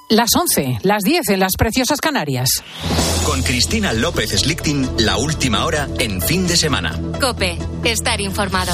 Las 11, las 10 en las preciosas Canarias. Con Cristina López Slichting, la última hora en fin de semana. COPE, estar informado.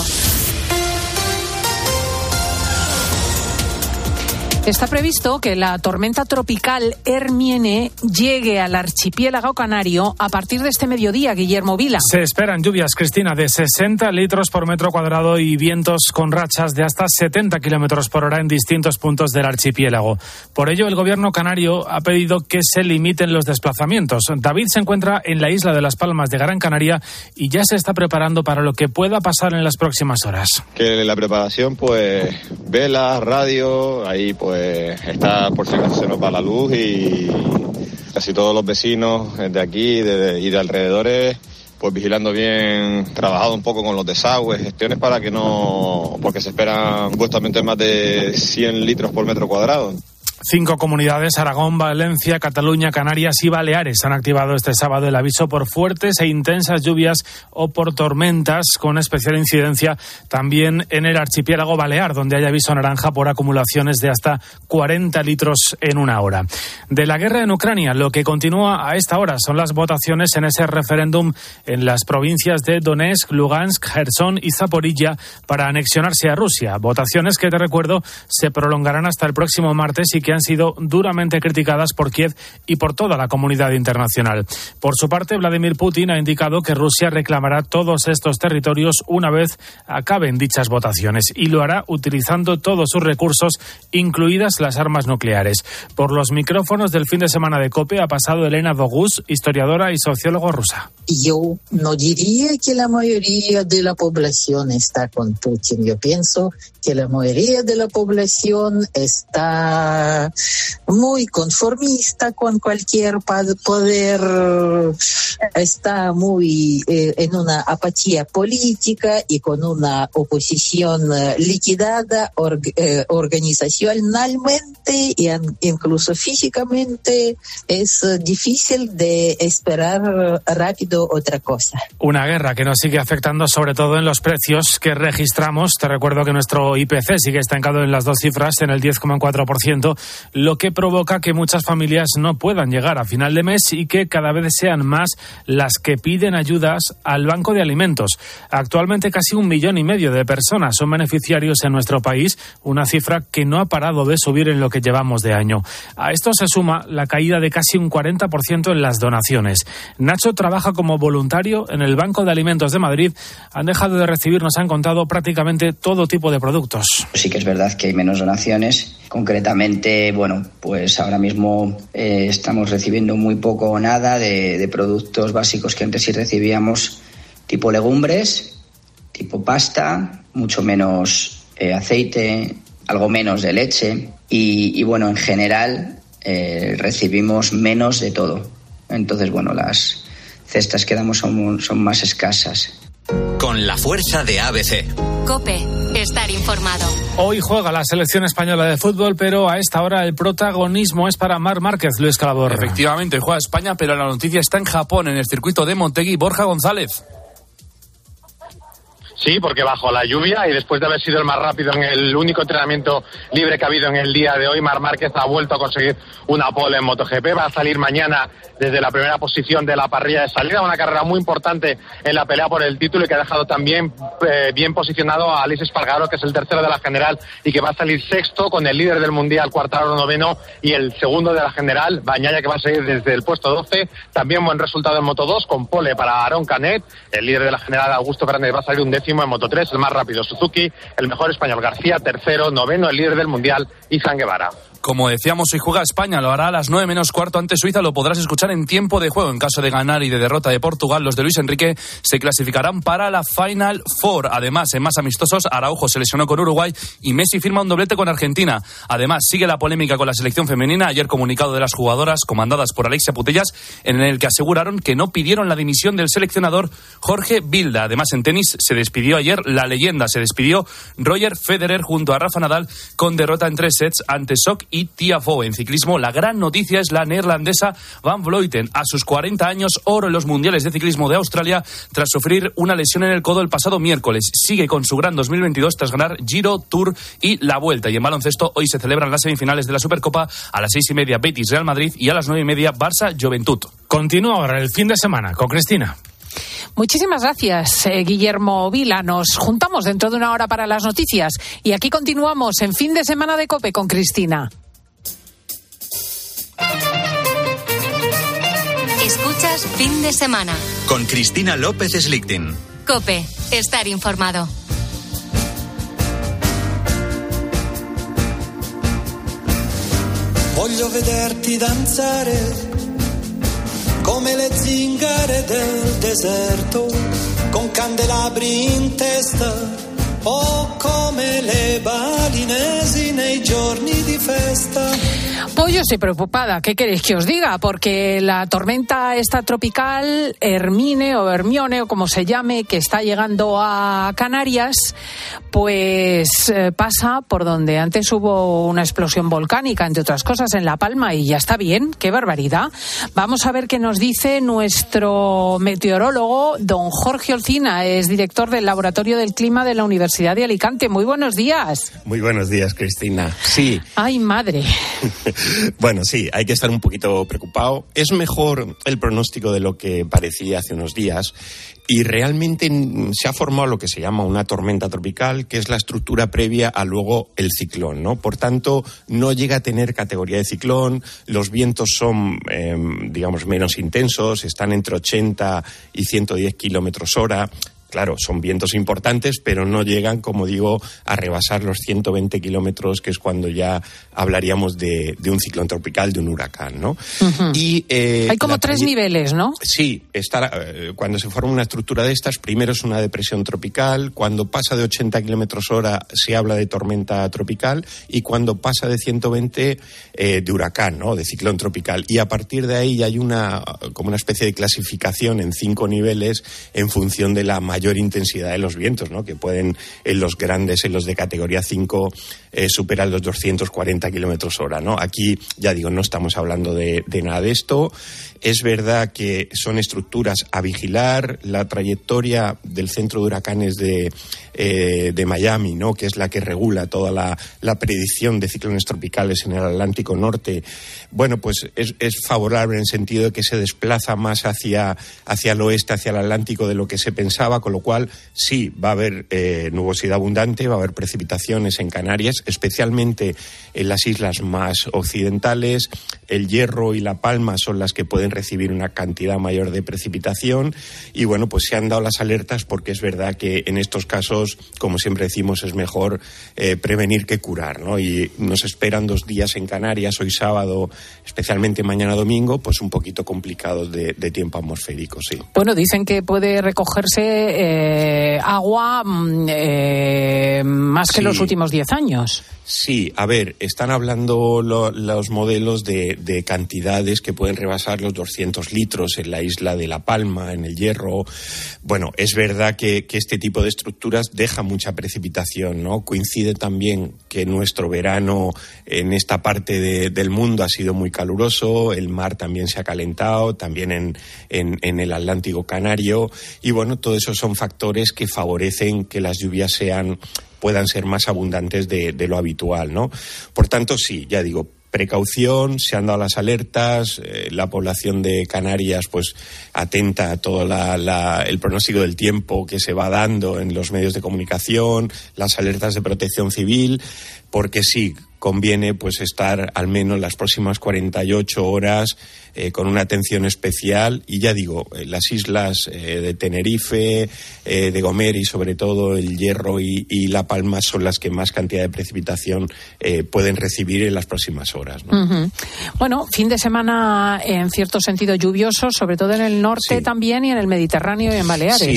Está previsto que la tormenta tropical Hermione llegue al archipiélago canario a partir de este mediodía, Guillermo Vila. Se esperan lluvias, Cristina, de 60 litros por metro cuadrado y vientos con rachas de hasta 70 kilómetros por hora en distintos puntos del archipiélago. Por ello, el gobierno canario ha pedido que se limiten los desplazamientos. David se encuentra en la isla de Las Palmas de Gran Canaria y ya se está preparando para lo que pueda pasar en las próximas horas. Que la preparación, pues, velas, radio, ahí pues está por si acaso se nos va la luz y casi todos los vecinos de aquí y de alrededores pues vigilando bien, trabajado un poco con los desagües, gestiones para que no, porque se esperan supuestamente más de 100 litros por metro cuadrado. 5 comunidades, Aragón, Valencia, Cataluña, Canarias y Baleares, han activado este sábado el aviso por fuertes e intensas lluvias o por tormentas, con especial incidencia también en el archipiélago balear, donde hay aviso naranja por acumulaciones de hasta 40 litros en una hora. De la guerra en Ucrania, lo que continúa a esta hora son las votaciones en ese referéndum en las provincias de Donetsk, Lugansk, Jersón y Zaporilla para anexionarse a Rusia. Votaciones que, te recuerdo, se prolongarán hasta el próximo martes y que han sido duramente criticadas por Kiev y por toda la comunidad internacional. Por su parte, Vladimir Putin ha indicado que Rusia reclamará todos estos territorios una vez acaben dichas votaciones y lo hará utilizando todos sus recursos, incluidas las armas nucleares. Por los micrófonos del fin de semana de COPE ha pasado Elena Bogus, historiadora y socióloga rusa. Yo no diría que la mayoría de la población está con Putin. Yo pienso que la mayoría de la población está muy conformista con cualquier poder, está muy en una apatía política y con una oposición liquidada organizacionalmente y incluso físicamente. Es difícil de esperar rápido otra cosa. Una guerra que nos sigue afectando sobre todo en los precios que registramos. Te recuerdo que nuestro IPC sigue estancado en las dos cifras, en el 10,4%, lo que provoca que muchas familias no puedan llegar a final de mes y que cada vez sean más las que piden ayudas al Banco de Alimentos. Actualmente casi 1,5 millones de personas son beneficiarios en nuestro país, una cifra que no ha parado de subir en lo que llevamos de año. A esto se suma la caída de casi un 40% en las donaciones. Nacho trabaja como voluntario en el Banco de Alimentos de Madrid. Han dejado de recibir, nos han contado, prácticamente todo tipo de productos. Sí que es verdad que hay menos donaciones. Concretamente, bueno, pues ahora mismo estamos recibiendo muy poco o nada de productos básicos que antes sí recibíamos, tipo legumbres, tipo pasta, mucho menos aceite, algo menos de leche y bueno, en general recibimos menos de todo. Entonces, bueno, las cestas que damos son más escasas. Con la fuerza de ABC. COPE, estar informado. Hoy juega la selección española de fútbol, pero a esta hora el protagonismo es para Marc Márquez, Luis Calabor. Efectivamente, juega España, pero la noticia está en Japón, en el circuito de Motegi. Borja González. Sí, porque bajo la lluvia y después de haber sido el más rápido en el único entrenamiento libre que ha habido en el día de hoy, Marc Márquez ha vuelto a conseguir una pole en MotoGP. Va a salir mañana desde la primera posición de la parrilla de salida, una carrera muy importante en la pelea por el título y que ha dejado también bien posicionado a Aleix Espargaró, que es el tercero de la general y que va a salir sexto con el líder del mundial, Quartararo noveno, y el segundo de la general, Bagnaia, que va a salir desde el puesto 12. También buen resultado en Moto 2 con pole para Aron Canet. El líder de la general, Augusto Fernández, va a salir un décimo. En Moto 3, el más rápido Suzuki, el mejor español García, tercero, noveno el líder del mundial, Izan Guevara. Como decíamos, hoy juega España, lo hará a las 9 menos cuarto ante Suiza, lo podrás escuchar en tiempo de juego. En caso de ganar y de derrota de Portugal, los de Luis Enrique se clasificarán para la Final Four. Además, en más amistosos, Araujo se lesionó con Uruguay y Messi firma un doblete con Argentina. Además, sigue la polémica con la selección femenina. Ayer comunicado de las jugadoras, comandadas por Alexia Putellas, en el que aseguraron que no pidieron la dimisión del seleccionador Jorge Vilda. Además, en tenis se despidió ayer la leyenda, se despidió Roger Federer junto a Rafa Nadal con derrota en 3 sets ante Sok y Tiafoe. En ciclismo, la gran noticia es la neerlandesa Van Vleuten. A sus 40 años, oro en los mundiales de ciclismo de Australia tras sufrir una lesión en el codo el pasado miércoles. Sigue con su gran 2022 tras ganar Giro, Tour y la Vuelta. Y en baloncesto, hoy se celebran las semifinales de la Supercopa. A las 6:30 Betis Real Madrid y a las 9:30 Barça Juventud. Continúa ahora el fin de semana con Cristina. Muchísimas gracias, Guillermo Vila. Nos juntamos dentro de una hora para las noticias y aquí continuamos en Fin de Semana de COPE con Cristina. Escuchas Fin de Semana con Cristina López Slichting. COPE, estar informado. Voglio vederti danzare come le zingare del deserto, con candelabri in testa o come le balinesi nei giorni di festa. Pues yo estoy preocupada, ¿qué queréis que os diga? Porque la tormenta esta tropical, Hermine o Hermione o como se llame, que está llegando a Canarias, pues pasa por donde antes hubo una explosión volcánica, entre otras cosas, en La Palma, y ya está bien, qué barbaridad. Vamos a ver qué nos dice nuestro meteorólogo, don Jorge Olcina, es director del Laboratorio del Clima de la Universidad de Alicante. Muy buenos días. Muy buenos días, Cristina. Sí. Ay, madre. Bueno, sí, hay que estar un poquito preocupado. Es mejor el pronóstico de lo que parecía hace unos días y realmente se ha formado lo que se llama una tormenta tropical, que es la estructura previa a luego el ciclón, ¿no? Por tanto, no llega a tener categoría de ciclón, los vientos son, digamos, menos intensos, están entre 80 y 110 kilómetros hora. Claro, son vientos importantes, pero no llegan, como digo, a rebasar los 120 kilómetros, que es cuando ya hablaríamos de un ciclón tropical, de un huracán, ¿no? Uh-huh. Y, hay como 3 niveles, ¿no? Sí, cuando se forma una estructura de estas, primero es una depresión tropical, cuando pasa de 80 kilómetros hora se habla de tormenta tropical, y cuando pasa de 120 de huracán, ¿no? De ciclón tropical. Y a partir de ahí ya hay como una especie de clasificación en 5 niveles en función de la mayor intensidad de los vientos, ¿no? Que pueden, en los grandes, en los de categoría 5, superar los 240 kilómetros hora, ¿no? Aquí, ya digo, no estamos hablando de nada de esto. Es verdad que son estructuras a vigilar. La trayectoria del centro de huracanes de Miami, ¿no? Que es la que regula toda la predicción de ciclones tropicales en el Atlántico Norte, bueno, pues es favorable en el sentido de que se desplaza más hacia el oeste, hacia el Atlántico, de lo que se pensaba, con lo cual sí, va a haber nubosidad abundante, va a haber precipitaciones en Canarias, especialmente en las islas más occidentales. El Hierro y La Palma son las que pueden recibir una cantidad mayor de precipitación, y bueno, pues se han dado las alertas porque es verdad que en estos casos, como siempre decimos, es mejor prevenir que curar, ¿no? Y nos esperan 2 días en Canarias, hoy sábado, especialmente mañana domingo, pues un poquito complicados de tiempo atmosférico, sí. Bueno, dicen que puede recogerse agua más que los últimos 10 años. Sí, a ver, están hablando los modelos de cantidades que pueden rebasar los 200 litros en la isla de La Palma, en el Hierro. Bueno, es verdad que este tipo de estructuras deja mucha precipitación, ¿no? Coincide también que nuestro verano en esta parte del mundo ha sido muy caluroso, el mar también se ha calentado, también en el Atlántico Canario, y bueno, todo eso son factores que favorecen que las lluvias puedan ser más abundantes de lo habitual, ¿no? Por tanto, sí, ya digo, precaución, se han dado las alertas, la población de Canarias pues atenta a todo el pronóstico del tiempo que se va dando en los medios de comunicación, las alertas de protección civil, porque sí, conviene pues estar al menos las próximas 48 horas con una atención especial, y ya digo, las islas de Tenerife, de Gomera y sobre todo el Hierro y La Palma son las que más cantidad de precipitación pueden recibir en las próximas horas, ¿no? Uh-huh. Bueno, fin de semana en cierto sentido lluvioso, sobre todo en el norte, sí, también, y en el Mediterráneo y en Baleares. Sí.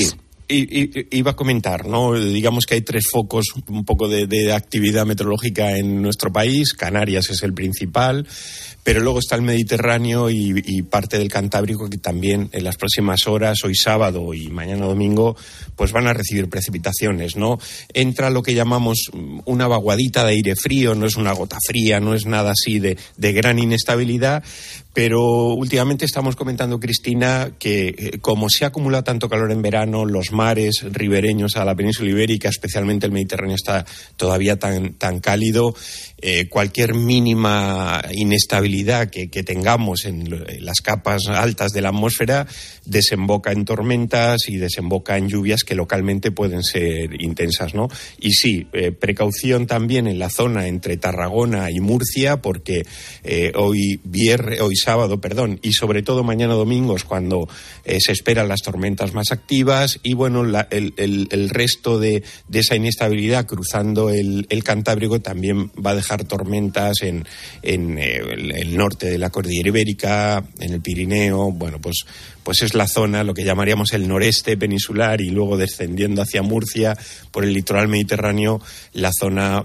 Iba a comentar, ¿no? Digamos que hay 3 focos un poco de actividad meteorológica en nuestro país. Canarias es el principal, pero luego está el Mediterráneo y parte del Cantábrico, que también en las próximas horas, hoy sábado y mañana domingo, pues van a recibir precipitaciones, ¿no? Entra lo que llamamos una vaguadita de aire frío, no es una gota fría, no es nada así de gran inestabilidad, pero últimamente estamos comentando, Cristina, que como se ha acumulado tanto calor en verano, los mares ribereños a la península ibérica, especialmente el Mediterráneo, está todavía tan cálido. Cualquier mínima inestabilidad que tengamos en las capas altas de la atmósfera desemboca en tormentas y desemboca en lluvias que localmente pueden ser intensas, ¿no? Y sí, precaución también en la zona entre Tarragona y Murcia, porque hoy sábado, y sobre todo mañana domingo es cuando se esperan las tormentas más activas y bueno, el resto de esa inestabilidad cruzando el Cantábrico también va a dejar tormentas en el norte de la cordillera ibérica, en el Pirineo. Bueno, pues es la zona, lo que llamaríamos el noreste peninsular, y luego descendiendo hacia Murcia por el litoral mediterráneo, la zona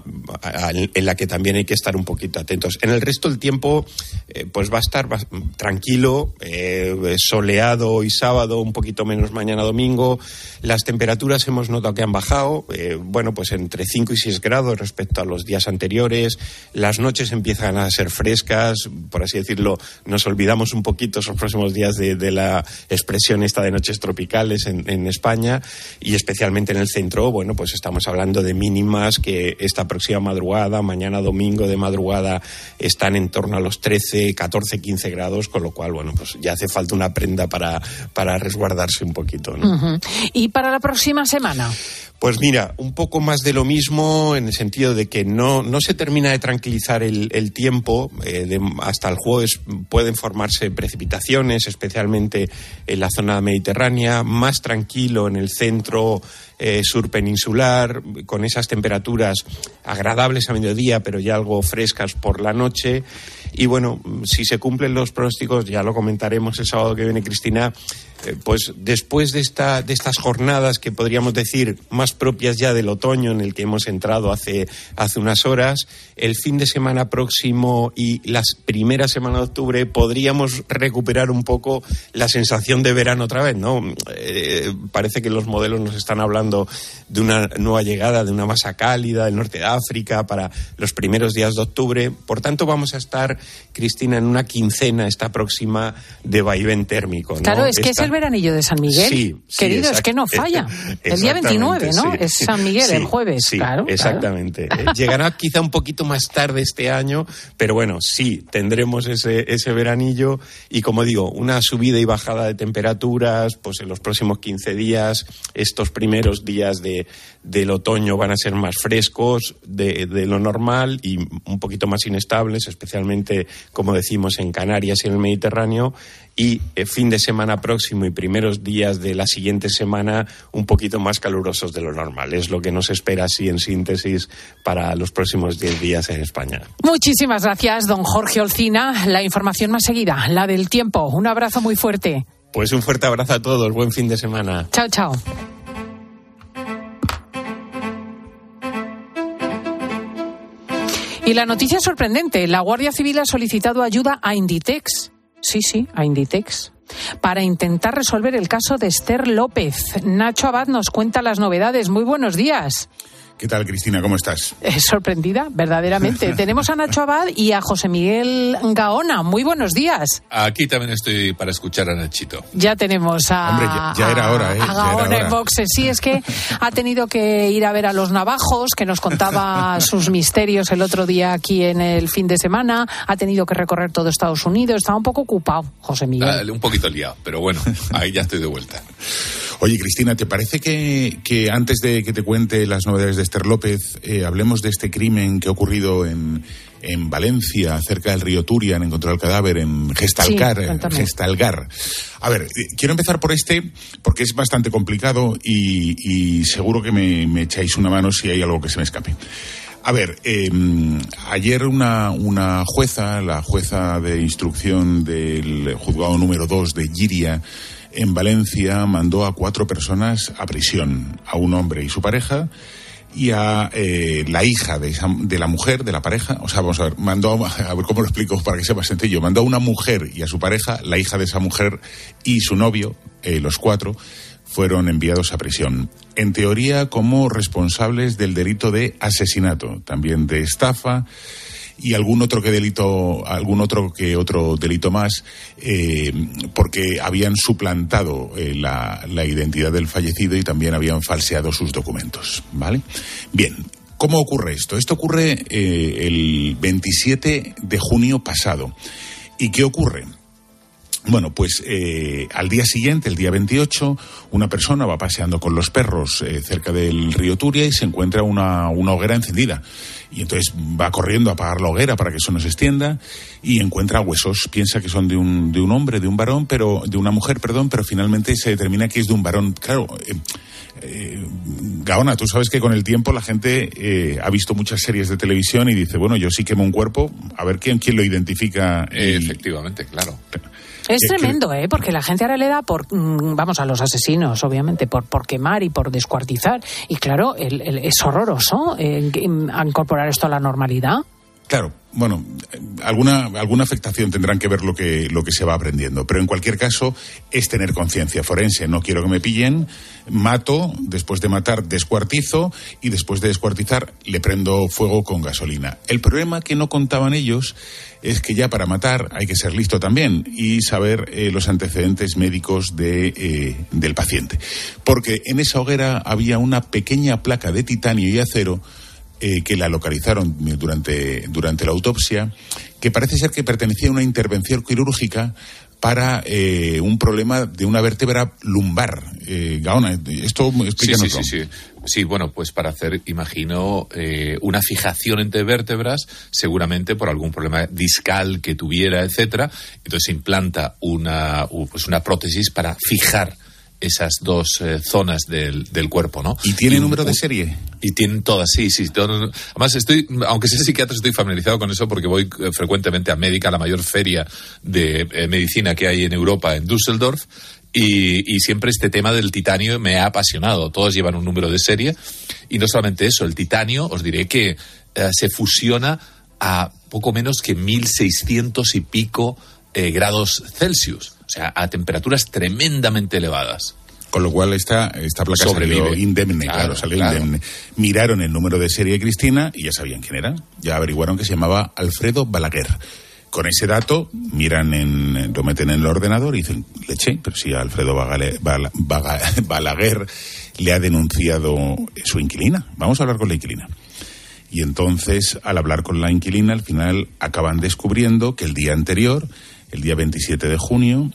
en la que también hay que estar un poquito atentos. En el resto del tiempo pues va a estar tranquilo, soleado hoy sábado, un poquito menos mañana domingo. Las temperaturas hemos notado que han bajado, pues entre 5 y 6 grados respecto a los días anteriores. Las noches empiezan a ser frescas, por así decirlo. Nos olvidamos un poquito esos próximos días de la expresión esta de noches tropicales en España, y especialmente en el centro. Bueno, pues estamos hablando de mínimas que esta próxima madrugada, mañana domingo de madrugada, están en torno a los 13, 14, 15 grados, con lo cual, bueno, pues ya hace falta una prenda para resguardarse un poquito, ¿no? Uh-huh. ¿Y para la próxima semana? Pues mira, un poco más de lo mismo, en el sentido de que no se termina de tranquilizar el tiempo. Hasta el jueves pueden formarse precipitaciones, especialmente en la zona mediterránea, más tranquilo en el centro sur peninsular, con esas temperaturas agradables a mediodía, pero ya algo frescas por la noche. Y bueno, si se cumplen los pronósticos, ya lo comentaremos el sábado que viene, Cristina, pues después de estas jornadas que podríamos decir más propias ya del otoño, en el que hemos entrado hace unas horas, el fin de semana próximo y las primeras semanas de octubre podríamos recuperar un poco la sensación de verano otra vez, ¿no? Parece que los modelos nos están hablando de una nueva llegada de una masa cálida del norte de África para los primeros días de octubre. Por tanto, vamos a estar, Cristina, en una quincena esta próxima de vaivén térmico, ¿no? Claro, es que es el veranillo de San Miguel. Sí, querido, es que no falla. El día 29, ¿no? Sí. Es San Miguel, el jueves. Sí, claro, exactamente. Claro. Llegará quizá un poquito más tarde este año, pero bueno, sí, tendremos ese veranillo y, como digo, una subida y bajada de temperaturas, pues en los próximos 15 días, estos primeros días del otoño van a ser más frescos de lo normal y un poquito más inestables, especialmente, como decimos, en Canarias y en el Mediterráneo, y fin de semana próximo y primeros días de la siguiente semana un poquito más calurosos de lo normal. Es lo que nos espera, así en síntesis, para los próximos 10 días en España. Muchísimas gracias, don Jorge Olcina. La información más seguida, la del tiempo. Un abrazo muy fuerte. Pues un fuerte abrazo a todos. Buen fin de semana. Chao, chao. Y la noticia sorprendente. La Guardia Civil ha solicitado ayuda a Inditex. Sí, a Inditex, para intentar resolver el caso de Esther López. Nacho Abad nos cuenta las novedades. Muy buenos días. ¿Qué tal, Cristina? ¿Cómo estás? Sorprendida, verdaderamente. Tenemos a Nacho Abad y a José Miguel Gaona. Muy buenos días. Aquí también estoy para escuchar a Nachito. Ya tenemos a... Hombre, ya era hora, ¿eh? A Gaona en boxes. Sí, es que ha tenido que ir a ver a los navajos, que nos contaba sus misterios el otro día aquí en el fin de semana. Ha tenido que recorrer todo Estados Unidos. Estaba un poco ocupado, José Miguel. Un poquito liado, pero bueno, ahí ya estoy de vuelta. Oye, Cristina, ¿te parece que antes de que te cuente las novedades de Esther López, hablemos de este crimen que ha ocurrido en Valencia, cerca del río Turia? Han encontrado el cadáver en Gestalgar. A ver, quiero empezar por porque es bastante complicado y seguro que me echáis una mano si hay algo que se me escape. A ver, ayer una jueza, la jueza de instrucción del juzgado número 2 de Lliria, en Valencia mandó a 4 personas a prisión, a un hombre y su pareja, y a la hija de la mujer, de la pareja. O sea, vamos a ver, a ver cómo lo explico para que sea más sencillo. Mandó a una mujer y a su pareja, la hija de esa mujer y su novio, los 4, fueron enviados a prisión. En teoría, como responsables del delito de asesinato, también de estafa y algún otro delito más, porque habían suplantado la identidad del fallecido y también habían falseado sus documentos, ¿vale? Bien, ¿cómo ocurre esto? Esto ocurre el 27 de junio pasado. ¿Y qué ocurre? Bueno, pues al día siguiente, el día 28, una persona va paseando con los perros cerca del río Turia y se encuentra una hoguera encendida. Y entonces va corriendo a apagar la hoguera para que eso no se extienda y encuentra huesos. Piensa que son de un hombre, de una mujer, pero finalmente se determina que es de un varón. Claro, Gaona, tú sabes que con el tiempo la gente ha visto muchas series de televisión y dice, bueno, yo sí quemo un cuerpo, a ver quién lo identifica. Efectivamente, claro. Es tremendo, porque la gente ahora le da a los asesinos, obviamente, por quemar y por descuartizar. Y claro, es horroroso incorporar esto a la normalidad. Claro, bueno, alguna afectación tendrán que ver lo que se va aprendiendo, pero en cualquier caso es tener conciencia forense. No quiero que me pillen, mato, después de matar descuartizo y después de descuartizar le prendo fuego con gasolina. El problema que no contaban ellos es que ya para matar hay que ser listo también y saber los antecedentes médicos del paciente, porque en esa hoguera había una pequeña placa de titanio y acero que la localizaron durante la autopsia, que parece ser que pertenecía a una intervención quirúrgica para un problema de una vértebra lumbar. Gaona, esto explícanos. Sí, bueno, pues para hacer, imagino, una fijación entre vértebras, seguramente por algún problema discal que tuviera, etcétera. Entonces se implanta una prótesis para fijar esas dos zonas del cuerpo, ¿no? ¿Y tiene número de serie? Y tienen todas, sí. Además, aunque sea psiquiatra, estoy familiarizado con eso porque voy frecuentemente a Médica, la mayor feria de medicina que hay en Europa, en Düsseldorf, y siempre este tema del titanio me ha apasionado. Todos llevan un número de serie, y no solamente eso, el titanio, os diré que se fusiona a poco menos que 1.600 y pico grados Celsius. O sea, a temperaturas tremendamente elevadas. Con lo cual esta placa salió indemne, claro. Indemne. Miraron el número de serie de Cristina y ya sabían quién era. Ya averiguaron que se llamaba Alfredo Balaguer. Con ese dato, lo meten en el ordenador y dicen, leche, pero si a Alfredo Balaguer le ha denunciado su inquilina. Vamos a hablar con la inquilina. Y entonces, al hablar con la inquilina, al final acaban descubriendo que el día anterior, el día 27 de junio,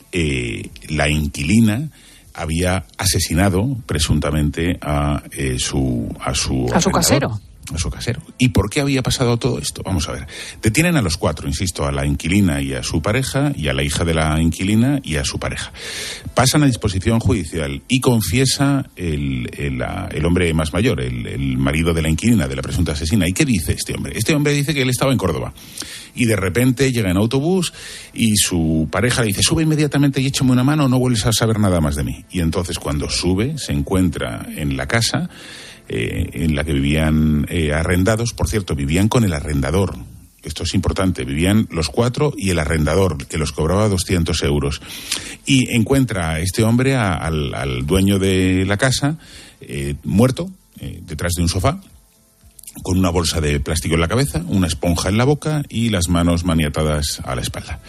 la inquilina había asesinado presuntamente a su casero. A su casero. ¿Y por qué había pasado todo esto? Vamos a ver. Detienen a los 4, insisto, a la inquilina y a su pareja, y a la hija de la inquilina y a su pareja. Pasan a disposición judicial y confiesa el hombre más mayor, el marido de la inquilina, de la presunta asesina. ¿Y qué dice este hombre? Este hombre dice que él estaba en Córdoba. Y de repente llega en autobús y su pareja le dice, sube inmediatamente y échame una mano o no vuelves a saber nada más de mí. Y entonces cuando sube se encuentra en la casa en la que vivían arrendados. Por cierto, vivían con el arrendador. Esto es importante. Vivían los 4 y el arrendador, que los cobraba 200 euros. Y encuentra a este hombre, al dueño de la casa, muerto, detrás de un sofá, con una bolsa de plástico en la cabeza, una esponja en la boca y las manos maniatadas a la espalda.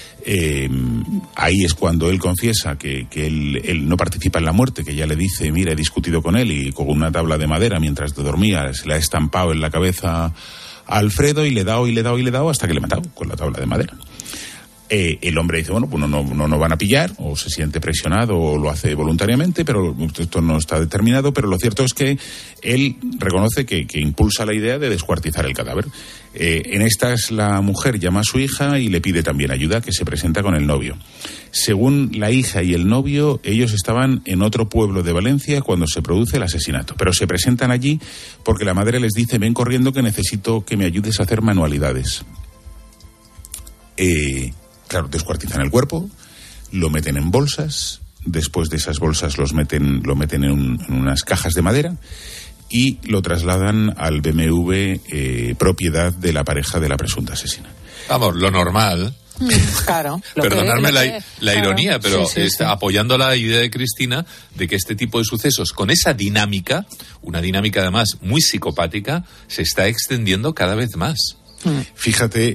Ahí es cuando él confiesa que él no participa en la muerte, que ya le dice, mira, he discutido con él y con una tabla de madera mientras dormía se le ha estampado en la cabeza a Alfredo y le he dado hasta que le he matado con la tabla de madera. El hombre dice, bueno, pues no van a pillar, o se siente presionado o lo hace voluntariamente, pero esto no está determinado, pero lo cierto es que él reconoce que impulsa la idea de descuartizar el cadáver. En estas la mujer llama a su hija y le pide también ayuda, que se presenta con el novio. Según la hija y el novio, ellos estaban en otro pueblo de Valencia cuando se produce el asesinato, pero se presentan allí porque la madre les dice, ven corriendo que necesito que me ayudes a hacer manualidades. Claro, descuartizan el cuerpo, lo meten en bolsas, después de esas bolsas lo meten en unas cajas de madera y lo trasladan al BMW propiedad de la pareja de la presunta asesina. Vamos, lo normal. Claro. Perdonadme la ironía, pero sí. apoyando la idea de Cristina de que este tipo de sucesos, con esa dinámica, una dinámica además muy psicopática, se está extendiendo cada vez más. Fíjate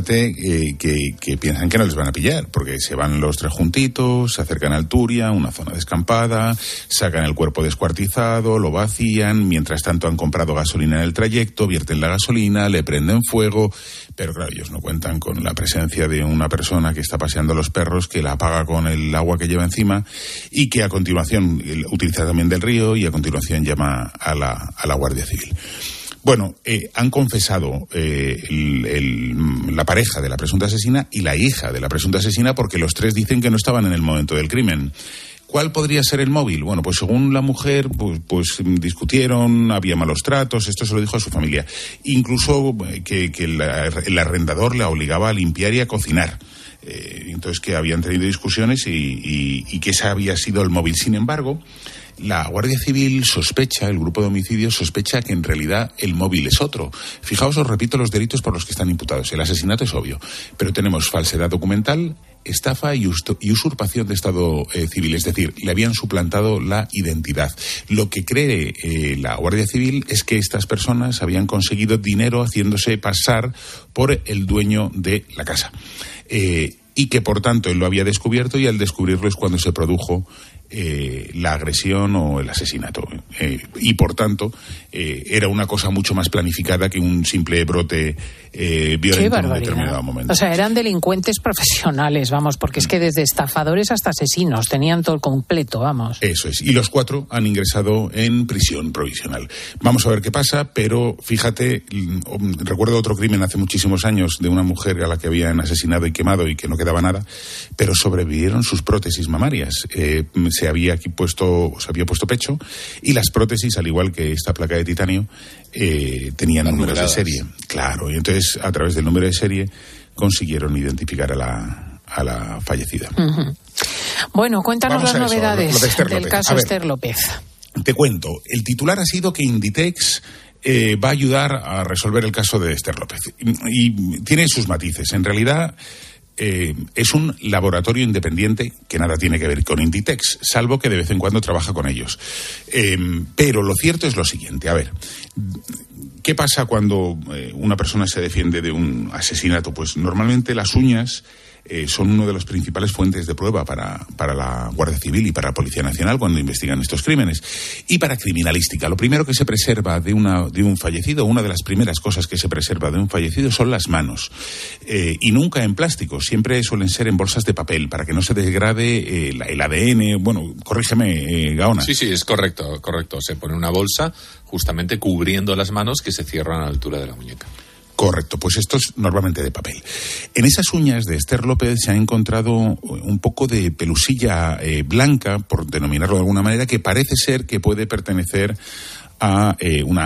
que piensan que no les van a pillar, porque se van los tres juntitos, se acercan a Alturia, una zona descampada, sacan el cuerpo descuartizado, lo vacían, mientras tanto han comprado gasolina en el trayecto, vierten la gasolina, le prenden fuego, pero claro, ellos no cuentan con la presencia de una persona que está paseando a los perros, que la apaga con el agua que lleva encima y que a continuación utiliza también del río y a continuación llama a la Guardia Civil. Bueno, han confesado la pareja de la presunta asesina y la hija de la presunta asesina, porque los tres dicen que no estaban en el momento del crimen. ¿Cuál podría ser el móvil? Bueno, pues según la mujer, pues discutieron, había malos tratos, esto se lo dijo a su familia. Incluso que el arrendador la obligaba a limpiar y a cocinar. Entonces que habían tenido discusiones y que ese había sido el móvil. Sin embargo, la Guardia Civil sospecha, el grupo de homicidios sospecha que en realidad el móvil es otro. Fijaos, os repito los delitos por los que están imputados. El asesinato es obvio, pero tenemos falsedad documental, estafa y usurpación de estado civil, es decir, le habían suplantado la identidad. Lo que cree la Guardia Civil es que estas personas habían conseguido dinero haciéndose pasar por el dueño de la casa. Y que por tanto él lo había descubierto, y al descubrirlo es cuando se produjo la agresión o el asesinato. Y por tanto era una cosa mucho más planificada que un simple brote violento en un determinado momento. O sea, eran delincuentes profesionales, vamos, porque es que desde estafadores hasta asesinos tenían todo completo, vamos. Eso es. Y los 4 han ingresado en prisión provisional. Vamos a ver qué pasa, pero fíjate, recuerdo otro crimen hace muchísimos años de una mujer a la que habían asesinado y quemado y que no quedaba nada, pero sobrevivieron sus prótesis mamarias. Se había puesto pecho, y las prótesis, al igual que esta placa de titanio, tenían números de serie. Claro, y entonces a través del número de serie consiguieron identificar a la fallecida. Uh-huh. Bueno, cuéntanos las novedades del caso Esther López. Te cuento, el titular ha sido que Inditex va a ayudar a resolver el caso de Esther López. Y tiene sus matices. En realidad es un laboratorio independiente que nada tiene que ver con Inditex, salvo que de vez en cuando trabaja con ellos. Pero lo cierto es lo siguiente, a ver, ¿qué pasa cuando una persona se defiende de un asesinato? Pues normalmente las uñas son una de las principales fuentes de prueba para la Guardia Civil y para la Policía Nacional cuando investigan estos crímenes. Y para criminalística, lo primero que se preserva de un fallecido, una de las primeras cosas que se preserva de un fallecido son las manos. Y nunca en plástico, siempre suelen ser en bolsas de papel, para que no se degrade el ADN. Bueno, corrígeme, Gaona. Sí, es correcto. Se pone una bolsa justamente cubriendo las manos que se cierran a la altura de la muñeca. Correcto, pues esto es normalmente de papel. En esas uñas de Esther López se ha encontrado un poco de pelusilla blanca, por denominarlo de alguna manera, que parece ser que puede pertenecer a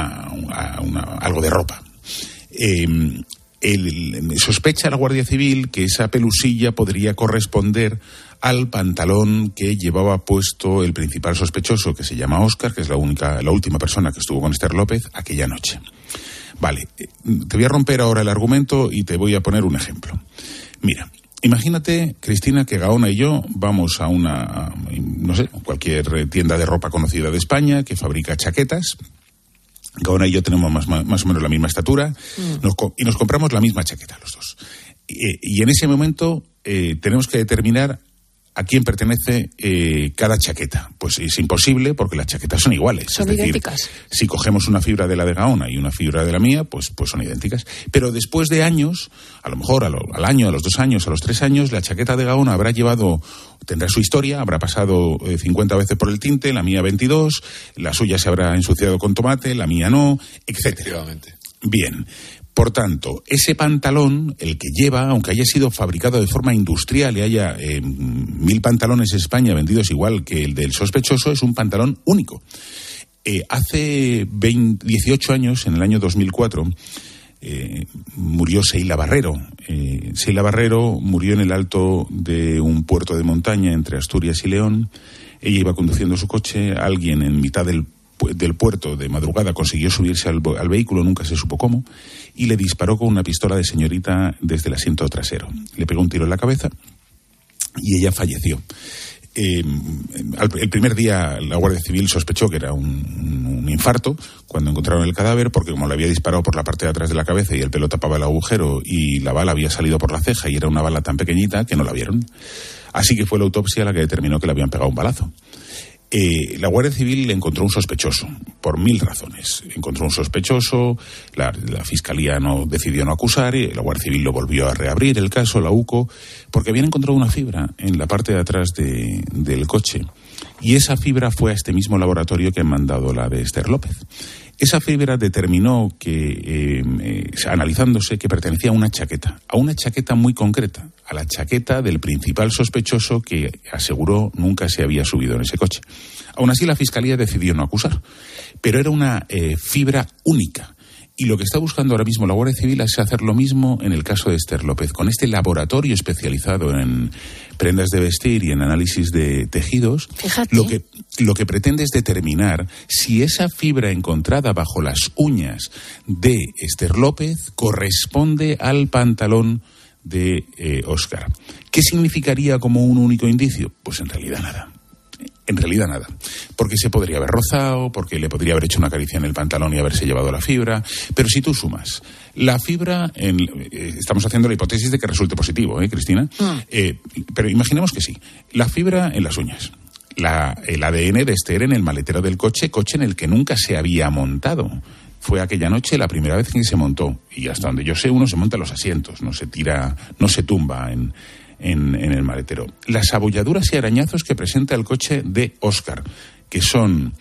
algo de ropa. Sospecha la Guardia Civil que esa pelusilla podría corresponder al pantalón que llevaba puesto el principal sospechoso, que se llama Óscar, que es la última persona que estuvo con Esther López aquella noche. Vale, te voy a romper ahora el argumento y te voy a poner un ejemplo. Mira, imagínate, Cristina, que Gaona y yo vamos a cualquier tienda de ropa conocida de España que fabrica chaquetas. Gaona y yo tenemos más o menos la misma estatura y nos compramos la misma chaqueta los dos. Y en ese momento tenemos que determinar a quién pertenece cada chaqueta. Pues es imposible, porque las chaquetas son iguales. Son idénticas. Si cogemos una fibra de la de Gaona y una fibra de la mía, pues son idénticas. Pero después de años, a lo mejor al año, a los 2 años, a los 3 años, la chaqueta de Gaona tendrá su historia, habrá pasado 50 veces por el tinte, la mía 22, la suya se habrá ensuciado con tomate, la mía no, etcétera. Bien. Por tanto, ese pantalón, el que lleva, aunque haya sido fabricado de forma industrial y haya 1000 pantalones en España vendidos igual que el del sospechoso, es un pantalón único. Hace 18 años, en el año 2004, murió Seila Barrero. Seila Barrero murió en el alto de un puerto de montaña entre Asturias y León. Ella iba conduciendo su coche, alguien en mitad del puerto de madrugada consiguió subirse al vehículo, nunca se supo cómo, y le disparó con una pistola de señorita desde el asiento trasero. Le pegó un tiro en la cabeza y ella falleció. El primer día la Guardia Civil sospechó que era un infarto cuando encontraron el cadáver, porque como le había disparado por la parte de atrás de la cabeza y el pelo tapaba el agujero y la bala había salido por la ceja y era una bala tan pequeñita que no la vieron. Así que fue la autopsia la que determinó que le habían pegado un balazo. La Guardia Civil encontró un sospechoso, por 1000 razones. Encontró un sospechoso, la Fiscalía decidió no acusar, y la Guardia Civil lo volvió a reabrir el caso, la UCO, porque habían encontrado una fibra en la parte de atrás del coche. Y esa fibra fue a este mismo laboratorio que han mandado la de Esther López. Esa fibra determinó que, analizándose, que pertenecía a una chaqueta muy concreta, a la chaqueta del principal sospechoso que aseguró nunca se había subido en ese coche. Aún así, la Fiscalía decidió no acusar, pero era una fibra única. Y lo que está buscando ahora mismo la Guardia Civil es hacer lo mismo en el caso de Esther López, con este laboratorio especializado en prendas de vestir y en análisis de tejidos. Fíjate. Lo que pretende es determinar si esa fibra encontrada bajo las uñas de Esther López corresponde al pantalón de Óscar. ¿Qué significaría como un único indicio? Pues en realidad nada. Porque se podría haber rozado, porque le podría haber hecho una caricia en el pantalón y haberse llevado la fibra. Pero si tú sumas la fibra, estamos haciendo la hipótesis de que resulte positivo, Cristina. Pero imaginemos que sí. La fibra en las uñas. El ADN de Esther en el maletero del coche en el que nunca se había montado. Fue aquella noche la primera vez que se montó. Y hasta donde yo sé, uno se monta en los asientos, no se tira, no se tumba en el maletero. Las abolladuras y arañazos que presenta el coche de Óscar, que son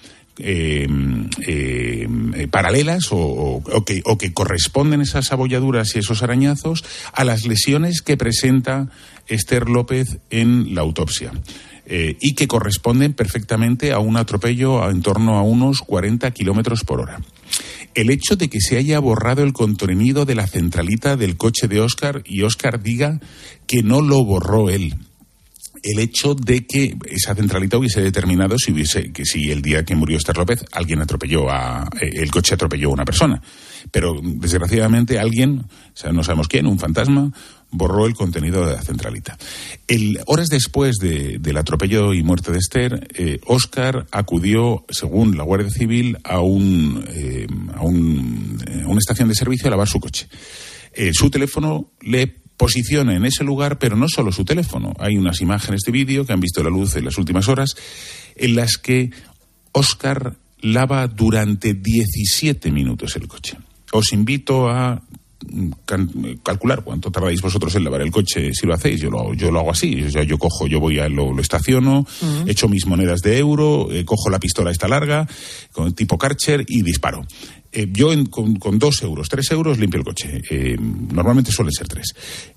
paralelas o que corresponden esas abolladuras y esos arañazos a las lesiones que presenta Esther López en la autopsia. Y que corresponden perfectamente a un atropello en torno a unos 40 kilómetros por hora. El hecho de que se haya borrado el contenido de la centralita del coche de Óscar y Óscar diga que no lo borró él. El hecho de que esa centralita hubiese determinado si el día que murió Esther López alguien el coche atropelló a una persona. Pero desgraciadamente alguien, no sabemos quién, un fantasma, borró el contenido de la centralita. Horas después del atropello y muerte de Esther, Óscar acudió, según la Guardia Civil, a una estación de servicio a lavar su coche. Su teléfono le posiciona en ese lugar, pero no solo su teléfono. Hay unas imágenes de vídeo que han visto la luz en las últimas horas, en las que Óscar lava durante 17 minutos el coche. Os invito a calcular cuánto tardáis vosotros en lavar el coche si lo hacéis. Yo lo hago así. O sea, yo voy lo estaciono, echo mis monedas de euro, cojo la pistola esta larga, con tipo Karcher, y disparo. Yo con 2 euros, 3 euros limpio el coche. Normalmente suelen ser 3.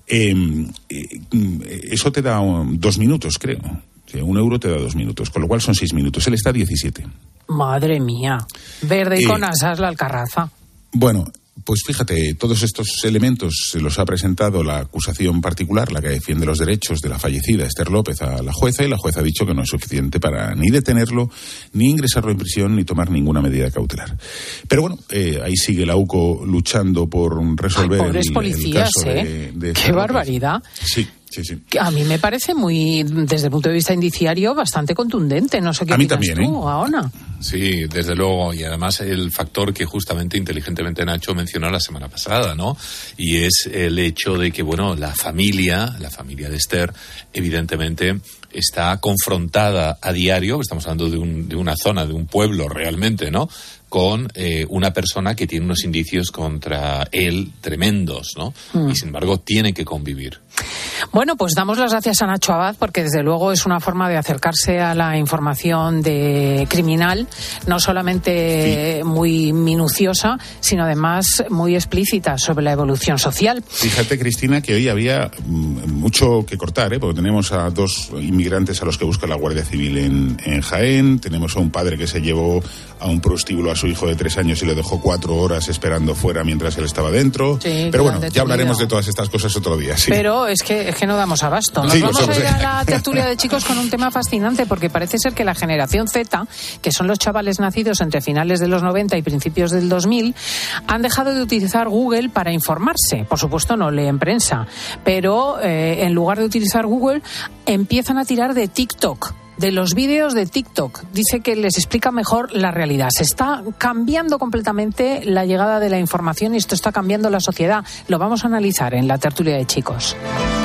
Eso te da 2 minutos, creo. O sea, 1 euro te da 2 minutos, con lo cual son 6 minutos. Él está 17. Madre mía. Verde y con asas la alcarraza. Bueno, pues fíjate, todos estos elementos se los ha presentado la acusación particular, la que defiende los derechos de la fallecida Esther López, a la jueza, y la jueza ha dicho que no es suficiente para ni detenerlo, ni ingresarlo en prisión, ni tomar ninguna medida cautelar. Pero bueno, ahí sigue la UCO luchando por resolver pobres policías, el caso de ¡Qué barbaridad! Sí. Sí. A mí me parece desde el punto de vista indiciario, bastante contundente. No sé qué piensas tú, Aona. Sí, desde luego. Y además el factor que justamente inteligentemente Nacho mencionó la semana pasada, ¿no? Y es el hecho de que, bueno, la familia de Esther, evidentemente está confrontada a diario, estamos hablando de una zona, de un pueblo realmente, ¿no?, con una persona que tiene unos indicios contra él tremendos, ¿no? Y sin embargo tiene que convivir. Bueno, pues damos las gracias a Nacho Abad, porque desde luego es una forma de acercarse a la información de criminal, no solamente muy minuciosa, sino además muy explícita sobre la evolución social. Fíjate, Cristina, que hoy había mucho que cortar, porque tenemos a 2 inmigrantes a los que busca la Guardia Civil en Jaén, tenemos a un padre que se llevó a un prostíbulo a su hijo de 3 años y le dejó 4 horas esperando fuera mientras él estaba dentro. Sí, pero bueno, ya hablaremos de todas estas cosas otro día. Sí. Pero es que no damos abasto. Nos vamos a ir a la tertulia de chicos con un tema fascinante, porque parece ser que la generación Z, que son los chavales nacidos entre finales de los 90 y principios del 2000, han dejado de utilizar Google para informarse. Por supuesto no leen prensa, pero en lugar de utilizar Google empiezan a tirar de TikTok, de los vídeos de TikTok. Dice que les explica mejor la realidad. Se está cambiando completamente la llegada de la información y esto está cambiando la sociedad. Lo vamos a analizar en la tertulia de chicos.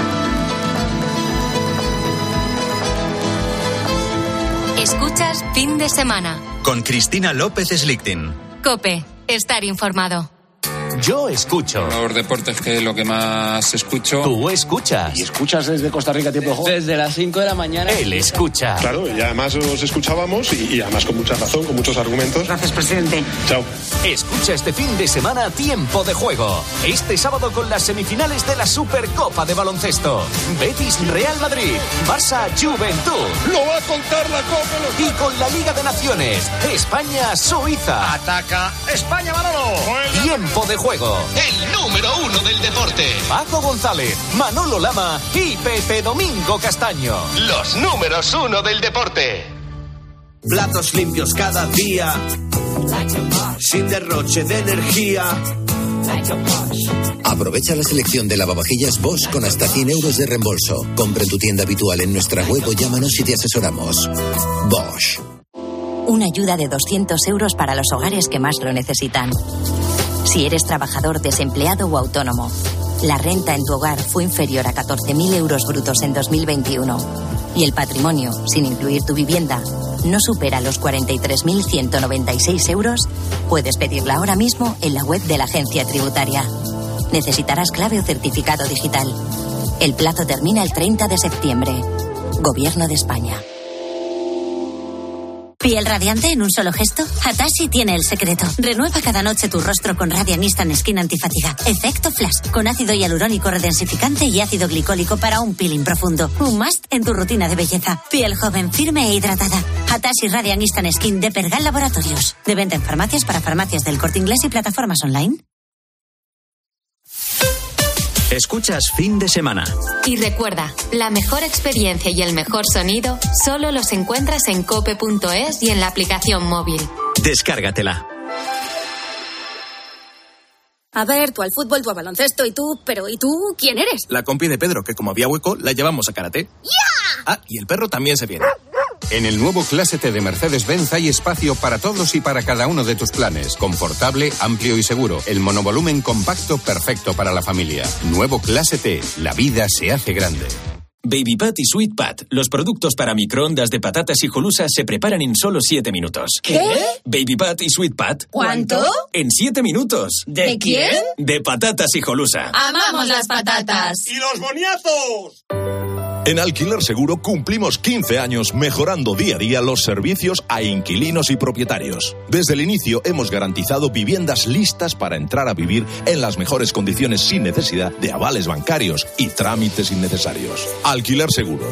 Escuchas Fin de Semana. Con Cristina López Slichting. COPE. Estar informado. Yo escucho. Los deportes, que es lo que más escucho. Tú escuchas. ¿Y escuchas desde Costa Rica tiempo de juego? Desde las 5 de la mañana. Él escucha. Claro, y además os escuchábamos y además con mucha razón, con muchos argumentos. Gracias, presidente. Chao. Escucha este fin de semana Tiempo de Juego. Este sábado con las semifinales de la Supercopa de Baloncesto. Betis Real Madrid. Barça Juventud. ¡Lo va a contar la Copa! Y con la Liga de Naciones. España Suiza. Ataca España, Manolo. Tiempo de Juego. El número 1 del deporte. Paco González, Manolo Lama y Pepe Domingo Castaño. Los números 1 del deporte. Platos limpios cada día, sin derroche de energía. Aprovecha la selección de lavavajillas Bosch con hasta 100 euros de reembolso. Compra en tu tienda habitual en nuestra web o llámanos y te asesoramos. Bosch. Una ayuda de 200 euros para los hogares que más lo necesitan. Si eres trabajador desempleado o autónomo, la renta en tu hogar fue inferior a 14.000 euros brutos en 2021 y el patrimonio, sin incluir tu vivienda, no supera los 43.196 euros, puedes pedirla ahora mismo en la web de la Agencia Tributaria. Necesitarás clave o certificado digital. El plazo termina el 30 de septiembre. Gobierno de España. ¿Piel radiante en un solo gesto? Hatashi tiene el secreto. Renueva cada noche tu rostro con Radiant Instant Skin Antifatiga. Efecto Flash, con ácido hialurónico redensificante y ácido glicólico para un peeling profundo. Un must en tu rutina de belleza. Piel joven, firme e hidratada. Hatashi Radiant Instant Skin de Pergal Laboratorios. De venta en farmacias para farmacias del Corte Inglés y plataformas online. Escuchas Fin de Semana. Y recuerda, la mejor experiencia y el mejor sonido solo los encuentras en cope.es y en la aplicación móvil. Descárgatela. A ver, tú al fútbol, tú al baloncesto y tú... Pero ¿y tú quién eres? La compi de Pedro, que como había hueco, la llevamos a karate. ¡Ya! Ah, y el perro también se viene. En el nuevo Clase T de Mercedes-Benz hay espacio para todos y para cada uno de tus planes. Confortable, amplio y seguro. El monovolumen compacto perfecto para la familia. Nuevo Clase T. La vida se hace grande. Baby Pat y Sweet Pat, los productos para microondas de patatas Hijolusa se preparan en solo 7 minutos. ¿Qué? Baby Pat y Sweet Pat. ¿Cuánto? En 7 minutos. ¿De quién? De patatas Hijolusa. ¡Amamos las patatas! ¡Y los boniazos! En Alquiler Seguro cumplimos 15 años mejorando día a día los servicios a inquilinos y propietarios. Desde el inicio hemos garantizado viviendas listas para entrar a vivir en las mejores condiciones sin necesidad de avales bancarios y trámites innecesarios. Alquiler Seguro,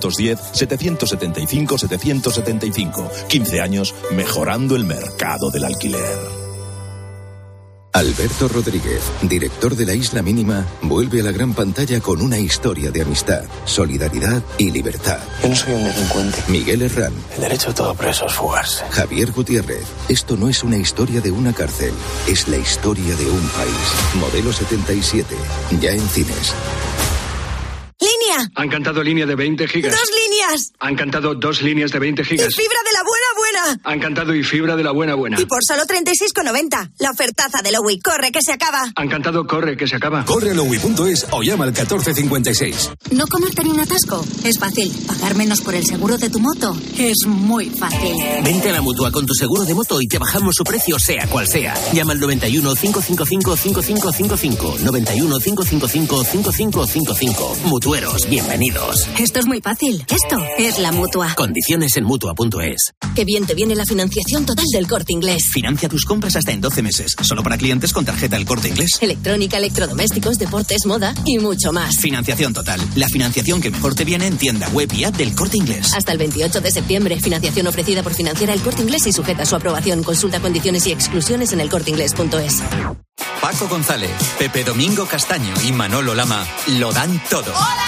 910-775-775. 15 años mejorando el mercado del alquiler. Alberto Rodríguez, director de La Isla Mínima, vuelve a la gran pantalla con una historia de amistad, solidaridad y libertad. Yo no soy un delincuente. Miguel Herrán. El derecho de todo preso es fugarse. Javier Gutiérrez. Esto no es una historia de una cárcel, es la historia de un país. Modelo 77, ya en cines. ¡Línea! Han cantado línea de 20 gigas. 2 líneas. Han cantado 2 líneas de 20 gigas. Y fibra de la buena. Han cantado y fibra de la buena. Y por solo 36,90. La ofertaza de Lowy. Corre, que se acaba. Han cantado corre, que se acaba. Corre a lowy.es o llama al 1456. ¿No comerte ni un atasco? Es fácil. ¿Pagar menos por el seguro de tu moto? Es muy fácil. Vente a la Mutua con tu seguro de moto y te bajamos su precio sea cual sea. Llama al 91 555 5555. 91 555 5555. Mutueros, bienvenidos. Esto es muy fácil. Esto es la Mutua. Condiciones en Mutua.es. Qué bien te viene la financiación total del Corte Inglés. Financia tus compras hasta en 12 meses. Solo para clientes con tarjeta El Corte Inglés. Electrónica, electrodomésticos, deportes, moda y mucho más. Financiación total. La financiación que mejor te viene en tienda, web y app del Corte Inglés. Hasta el 28 de septiembre. Financiación ofrecida por Financiera El Corte Inglés y sujeta a su aprobación. Consulta condiciones y exclusiones en elcorteinglés.es. Paco González, Pepe Domingo Castaño y Manolo Lama lo dan todo.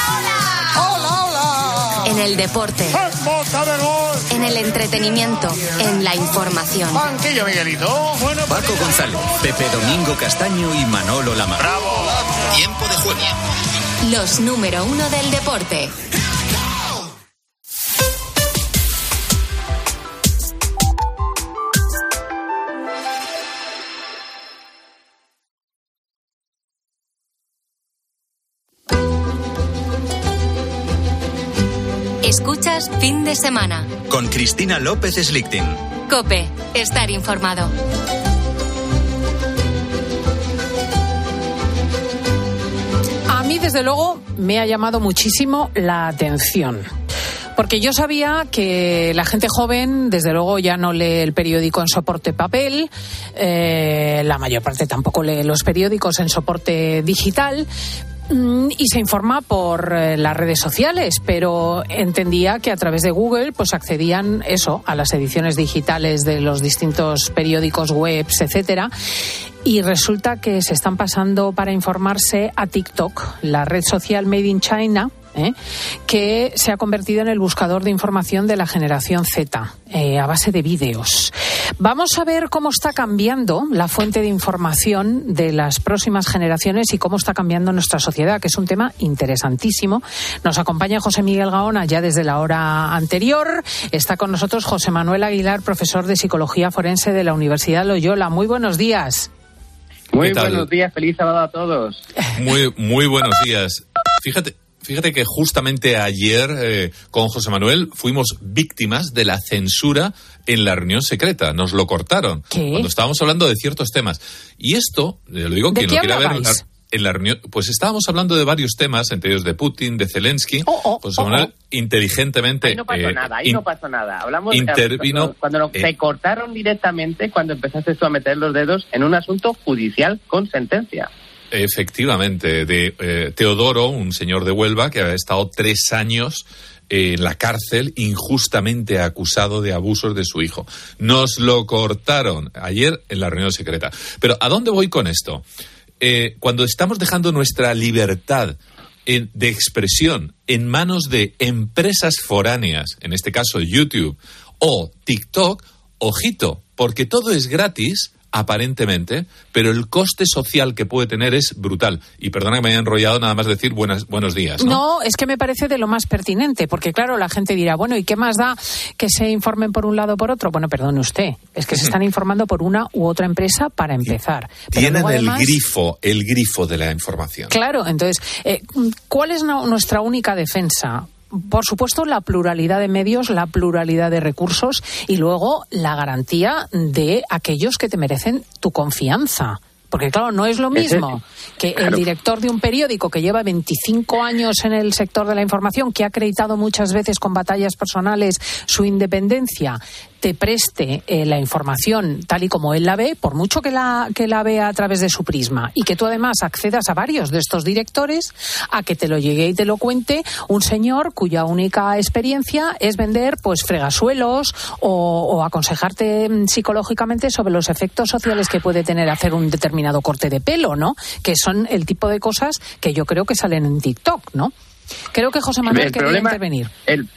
En el deporte, en el entretenimiento, en la información. Banquillo, Miguelito. Paco González, Pepe Domingo Castaño y Manolo Lama. Bravo. Tiempo de juego. Los número 1 del deporte. Escuchas Fin de Semana. Con Cristina López Slichting. COPE. Estar informado. A mí, desde luego, me ha llamado muchísimo la atención. Porque yo sabía que la gente joven, desde luego, ya no lee el periódico en soporte papel, la mayor parte tampoco lee los periódicos en soporte digital, y se informa por las redes sociales, pero entendía que a través de Google pues accedían a las ediciones digitales de los distintos periódicos, webs, etcétera. Y resulta que se están pasando para informarse a TikTok, la red social Made in China, que se ha convertido en el buscador de información de la generación Z, a base de vídeos. Vamos a ver cómo está cambiando la fuente de información de las próximas generaciones y cómo está cambiando nuestra sociedad, que es un tema interesantísimo. Nos acompaña José Miguel Gaona ya desde la hora anterior. Está con nosotros José Manuel Aguilar, profesor de Psicología Forense de la Universidad Loyola. Muy buenos días. Muy buenos días, feliz sábado a todos. Muy buenos días. Fíjate que justamente ayer con José Manuel fuimos víctimas de la censura en la reunión secreta. Nos lo cortaron. ¿Qué? Cuando estábamos hablando de ciertos temas. Y esto, lo digo, quien lo quiera ver en la reunión, pues estábamos hablando de varios temas, entre ellos de Putin, de Zelensky. José Manuel inteligentemente... Ahí no pasó nada. Hablamos intervino, cuando te cortaron directamente cuando empezaste tú a meter los dedos en un asunto judicial con sentencia. Efectivamente, de Teodoro, un señor de Huelva que había estado 3 años en la cárcel injustamente acusado de abusos de su hijo. Nos lo cortaron ayer en la reunión secreta. Pero ¿a dónde voy con esto? Cuando estamos dejando nuestra libertad de expresión en manos de empresas foráneas, en este caso YouTube o TikTok, ojito, porque todo es gratis, aparentemente, pero el coste social que puede tener es brutal. Y perdona que me haya enrollado, nada más decir buenos días, ¿no? No, es que me parece de lo más pertinente, porque claro, la gente dirá, bueno, ¿y qué más da que se informen por un lado o por otro? Bueno, perdone usted, es que se están informando por una u otra empresa para empezar. Tienen además, el grifo de la información. Claro, entonces, ¿cuál es nuestra única defensa? Por supuesto, la pluralidad de medios, la pluralidad de recursos y luego la garantía de aquellos que te merecen tu confianza. Porque, claro, no es lo mismo que el director de un periódico que lleva 25 años en el sector de la información, que ha acreditado muchas veces con batallas personales su independencia, te preste la información tal y como él la ve, por mucho que la vea a través de su prisma, y que tú además accedas a varios de estos directores a que te lo llegue y te lo cuente un señor cuya única experiencia es vender pues fregasuelos o aconsejarte psicológicamente sobre los efectos sociales que puede tener hacer un determinado corte de pelo, ¿no? Que son el tipo de cosas que yo creo que salen en TikTok, ¿no? Creo que José Manuel quería intervenir.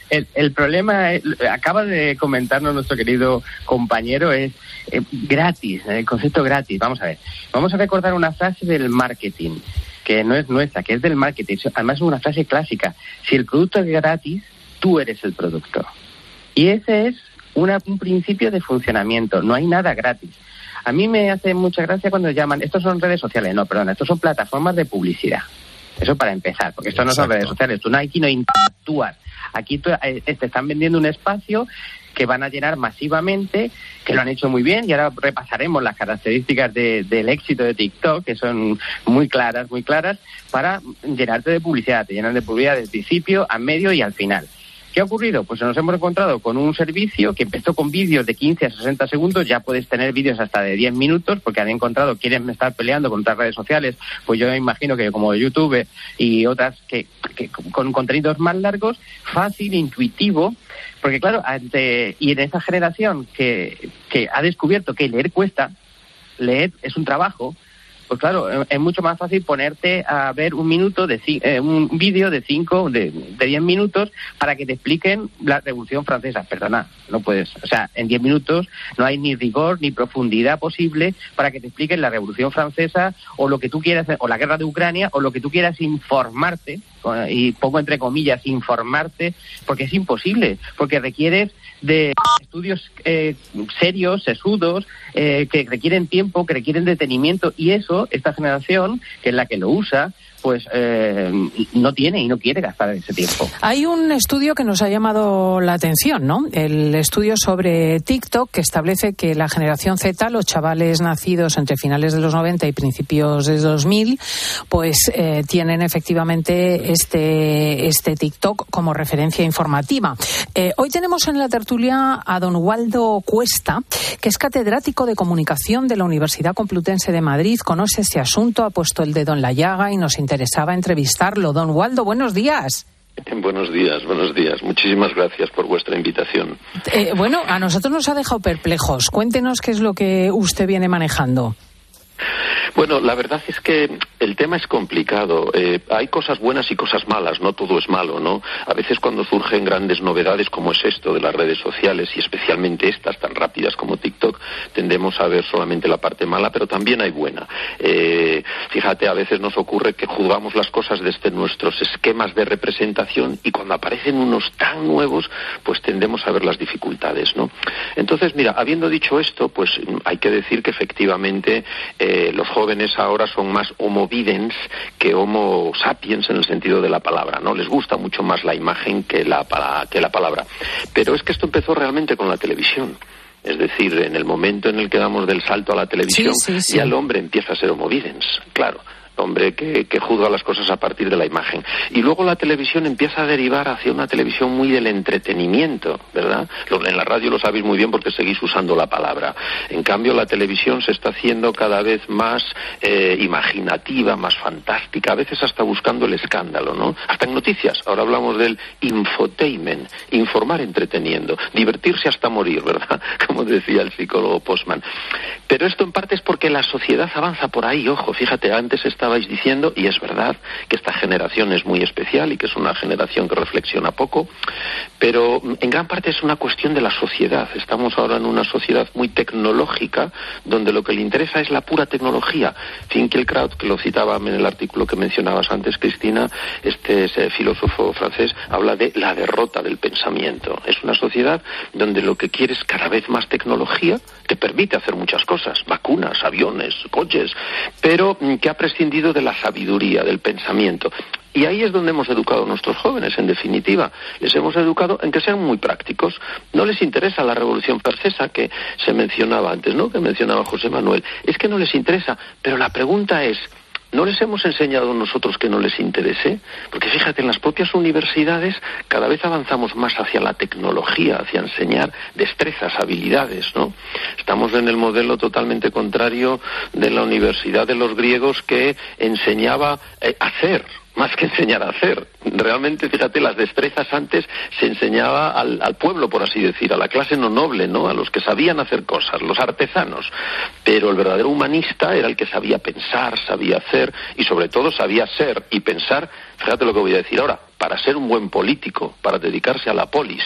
El problema, acaba de comentarnos nuestro querido compañero, es gratis, el concepto gratis. Vamos a ver, vamos a recordar una frase del marketing, que no es nuestra, que es del marketing. Además es una frase clásica. Si el producto es gratis, tú eres el producto. Y ese es un principio de funcionamiento. No hay nada gratis. A mí me hace mucha gracia cuando llaman, estos son redes sociales, no, perdón, estos son plataformas de publicidad. Eso para empezar, porque esto no son redes sociales, tú aquí no interactúas, aquí te están vendiendo un espacio que van a llenar masivamente, que lo han hecho muy bien, y ahora repasaremos las características del éxito de TikTok, que son muy claras, para llenarte de publicidad, te llenan de publicidad del principio, al medio y al final. ¿Qué ha ocurrido? Pues nos hemos encontrado con un servicio que empezó con vídeos de 15 a 60 segundos, ya puedes tener vídeos hasta de 10 minutos, porque han encontrado, quieren estar peleando con otras redes sociales, pues yo me imagino que como YouTube y otras que con contenidos más largos, fácil, intuitivo, porque claro, y en esa generación que ha descubierto que leer cuesta, leer es un trabajo, pues claro, es mucho más fácil ponerte a ver un vídeo de 10 minutos para que te expliquen la Revolución Francesa. Perdona, no puedes. O sea, en 10 minutos no hay ni rigor ni profundidad posible para que te expliquen la Revolución Francesa o lo que tú quieras, o la guerra de Ucrania, o lo que tú quieras informarte, y pongo entre comillas, informarte, porque es imposible, porque requieres de estudios serios, sesudos, que requieren tiempo, que requieren detenimiento, y eso, esta generación, que es la que lo usa, pues no tiene y no quiere gastar ese tiempo. Hay un estudio que nos ha llamado la atención, ¿no? El estudio sobre TikTok, que establece que la generación Z, los chavales nacidos entre finales de los 90 y principios de 2000, pues tienen efectivamente este TikTok como referencia informativa. Hoy tenemos en la tertulia a don Waldo Cuesta, que es catedrático de comunicación de la Universidad Complutense de Madrid, conoce ese asunto, ha puesto el dedo en la llaga y nos interesaba entrevistarlo. Don Waldo, buenos días. Buenos días. Muchísimas gracias por vuestra invitación. Bueno, a nosotros nos ha dejado perplejos. Cuéntenos qué es lo que usted viene manejando. Bueno, la verdad es que el tema es complicado. Hay cosas buenas y cosas malas, no todo es malo, ¿no? A veces cuando surgen grandes novedades como es esto de las redes sociales, y especialmente estas tan rápidas como TikTok, tendemos a ver solamente la parte mala, pero también hay buena. Fíjate, a veces nos ocurre que juzgamos las cosas desde nuestros esquemas de representación, y cuando aparecen unos tan nuevos, pues tendemos a ver las dificultades, ¿no? Entonces, mira, habiendo dicho esto, pues hay que decir que efectivamente los jóvenes ahora son más homo videns que homo sapiens en el sentido de la palabra, ¿no? Les gusta mucho más la imagen que la palabra. Pero es que esto empezó realmente con la televisión. Es decir, en el momento en el que damos del salto a la televisión, ya el hombre empieza a ser homo videns, claro. Hombre que juzga las cosas a partir de la imagen. Y luego la televisión empieza a derivar hacia una televisión muy del entretenimiento, ¿verdad? En la radio lo sabéis muy bien porque seguís usando la palabra. En cambio, la televisión se está haciendo cada vez más imaginativa, más fantástica, a veces hasta buscando el escándalo, ¿no? Hasta en noticias. Ahora hablamos del infotainment, informar entreteniendo, divertirse hasta morir, ¿verdad? Como decía el psicólogo Postman. Pero esto en parte es porque la sociedad avanza por ahí, ojo, fíjate, antes estabais diciendo, y es verdad, que esta generación es muy especial y que es una generación que reflexiona poco, pero en gran parte es una cuestión de la sociedad. Estamos ahora en una sociedad muy tecnológica, donde lo que le interesa es la pura tecnología. Finkielkraut, que lo citaba en el artículo que mencionabas antes, Cristina, este filósofo francés, habla de la derrota del pensamiento. Es una sociedad donde lo que quiere es cada vez más tecnología, que permite hacer muchas cosas, vacunas, aviones, coches, pero que ha prescindido de la sabiduría, del pensamiento. Y ahí es donde hemos educado a nuestros jóvenes, en definitiva. Les hemos educado en que sean muy prácticos. No les interesa la Revolución Francesa que se mencionaba antes, ¿no? Que mencionaba José Manuel. Es que no les interesa, pero la pregunta es, ¿no les hemos enseñado nosotros que no les interese? Porque fíjate, en las propias universidades cada vez avanzamos más hacia la tecnología, hacia enseñar destrezas, habilidades, ¿no? Estamos en el modelo totalmente contrario de la Universidad de los griegos, que enseñaba a hacer, más que enseñar a hacer. Realmente, fíjate, las destrezas antes se enseñaba al pueblo, por así decir, a la clase no noble, ¿no? A los que sabían hacer cosas, los artesanos. Pero el verdadero humanista era el que sabía pensar, sabía hacer y sobre todo sabía ser y pensar. Fíjate lo que voy a decir ahora, para ser un buen político, para dedicarse a la polis,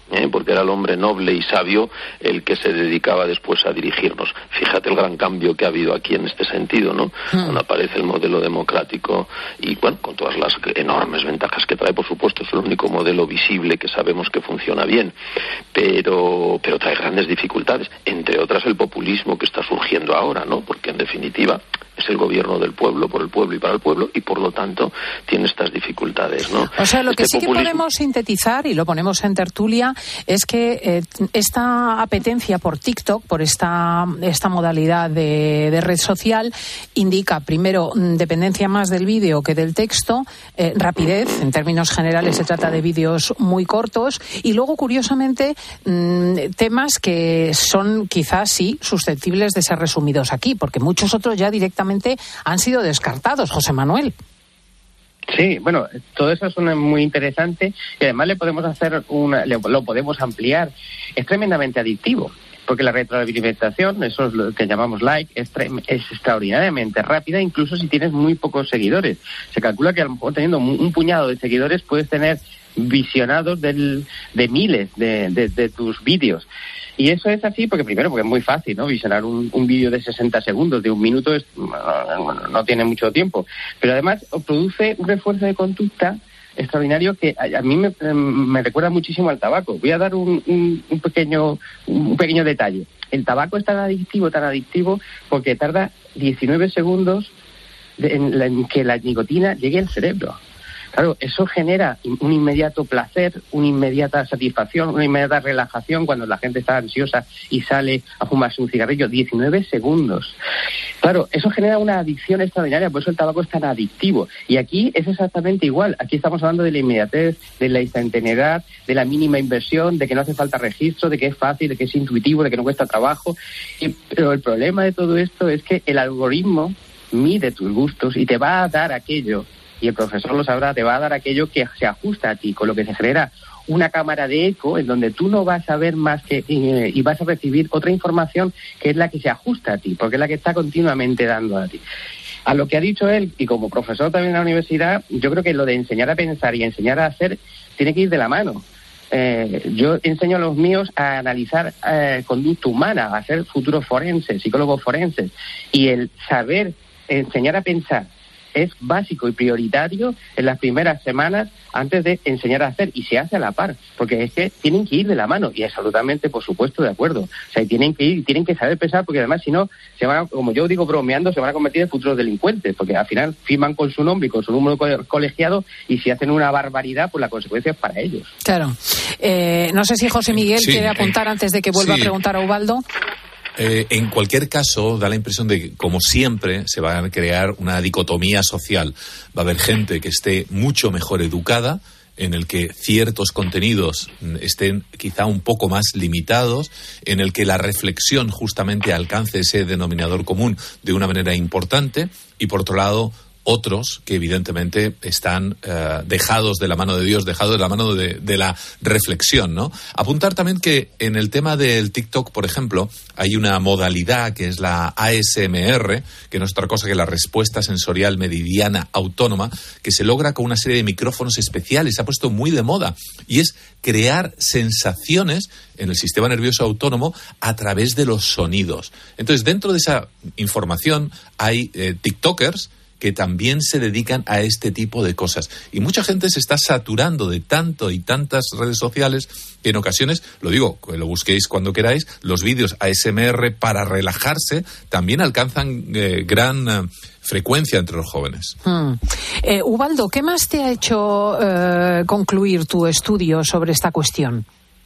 porque era el hombre noble y sabio el que se dedicaba después a dirigirnos. Fíjate el gran cambio que ha habido aquí en este sentido, ¿no? Cuando aparece el modelo democrático y, bueno, con todas las enormes ventajas que trae, por supuesto, es el único modelo visible que sabemos que funciona bien, pero trae grandes dificultades, entre otras el populismo que está surgiendo ahora, ¿no? Porque, en definitiva, es el gobierno del pueblo, por el pueblo y para el pueblo, y por lo tanto tiene estas dificultades, ¿no? O sea, lo que sí que podemos sintetizar, y lo ponemos en tertulia, es que esta apetencia por TikTok, por esta modalidad de red social, indica, primero, dependencia más del vídeo que del texto, rapidez, en términos generales se trata de vídeos muy cortos, y luego, curiosamente, temas que son quizás sí susceptibles de ser resumidos aquí, porque muchos otros ya directamente han sido descartados, José Manuel. Sí, bueno, todo eso suena muy interesante y además le podemos hacer lo podemos ampliar. Es tremendamente adictivo, porque la retroalimentación, eso es lo que llamamos like, es extraordinariamente rápida, incluso si tienes muy pocos seguidores. Se calcula que a lo mejor teniendo un puñado de seguidores puedes tener visionados de miles de tus vídeos. Y eso es así porque es muy fácil, ¿no? Visionar un vídeo de 60 segundos, de un minuto, no tiene mucho tiempo. Pero además produce un refuerzo de conducta extraordinario que a mí me recuerda muchísimo al tabaco. Voy a dar un pequeño detalle. El tabaco es tan adictivo porque tarda 19 segundos en que la nicotina llegue al cerebro. Claro, eso genera un inmediato placer, una inmediata satisfacción, una inmediata relajación cuando la gente está ansiosa y sale a fumarse un cigarrillo. 19 segundos. Claro, eso genera una adicción extraordinaria, por eso el tabaco es tan adictivo. Y aquí es exactamente igual. Aquí estamos hablando de la inmediatez, de la instantaneidad, de la mínima inversión, de que no hace falta registro, de que es fácil, de que es intuitivo, de que no cuesta trabajo. Pero el problema de todo esto es que el algoritmo mide tus gustos y te va a dar aquello, y el profesor lo sabrá, te va a dar aquello que se ajusta a ti, con lo que se genera una cámara de eco en donde tú no vas a ver más que y vas a recibir otra información que es la que se ajusta a ti, porque es la que está continuamente dando a ti. A lo que ha dicho él, y como profesor también en la universidad, yo creo que lo de enseñar a pensar y enseñar a hacer tiene que ir de la mano. Yo enseño a los míos a analizar conducta humana, a ser futuros forenses, psicólogos forenses, y el saber enseñar a pensar es básico y prioritario en las primeras semanas antes de enseñar a hacer, y se hace a la par, porque es que tienen que ir de la mano, y absolutamente, por supuesto, de acuerdo. O sea, tienen que saber pensar, porque además, si no, se van, como yo digo bromeando, se van a convertir en futuros delincuentes, porque al final firman con su nombre y con su número colegiado, y si hacen una barbaridad, pues la consecuencia es para ellos. Claro. No sé si José Miguel quiere apuntar antes de que vuelva a preguntar a Ubaldo. En cualquier caso, da la impresión de que, como siempre, se va a crear una dicotomía social. Va a haber gente que esté mucho mejor educada, en el que ciertos contenidos estén quizá un poco más limitados, en el que la reflexión justamente alcance ese denominador común de una manera importante, y por otro lado, otros que evidentemente están dejados de la mano de Dios, dejados de la mano de la reflexión, ¿no? Apuntar también que en el tema del TikTok, por ejemplo, hay una modalidad que es la ASMR, que no es otra cosa que la respuesta sensorial meridiana autónoma, que se logra con una serie de micrófonos especiales. Se ha puesto muy de moda, y es crear sensaciones en el sistema nervioso autónomo a través de los sonidos. Entonces, dentro de esa información hay TikTokers que también se dedican a este tipo de cosas. Y mucha gente se está saturando de tanto y tantas redes sociales que en ocasiones, lo digo, que lo busquéis cuando queráis, los vídeos ASMR para relajarse también alcanzan gran frecuencia entre los jóvenes. Ubaldo, ¿qué más te ha hecho concluir tu estudio sobre esta cuestión?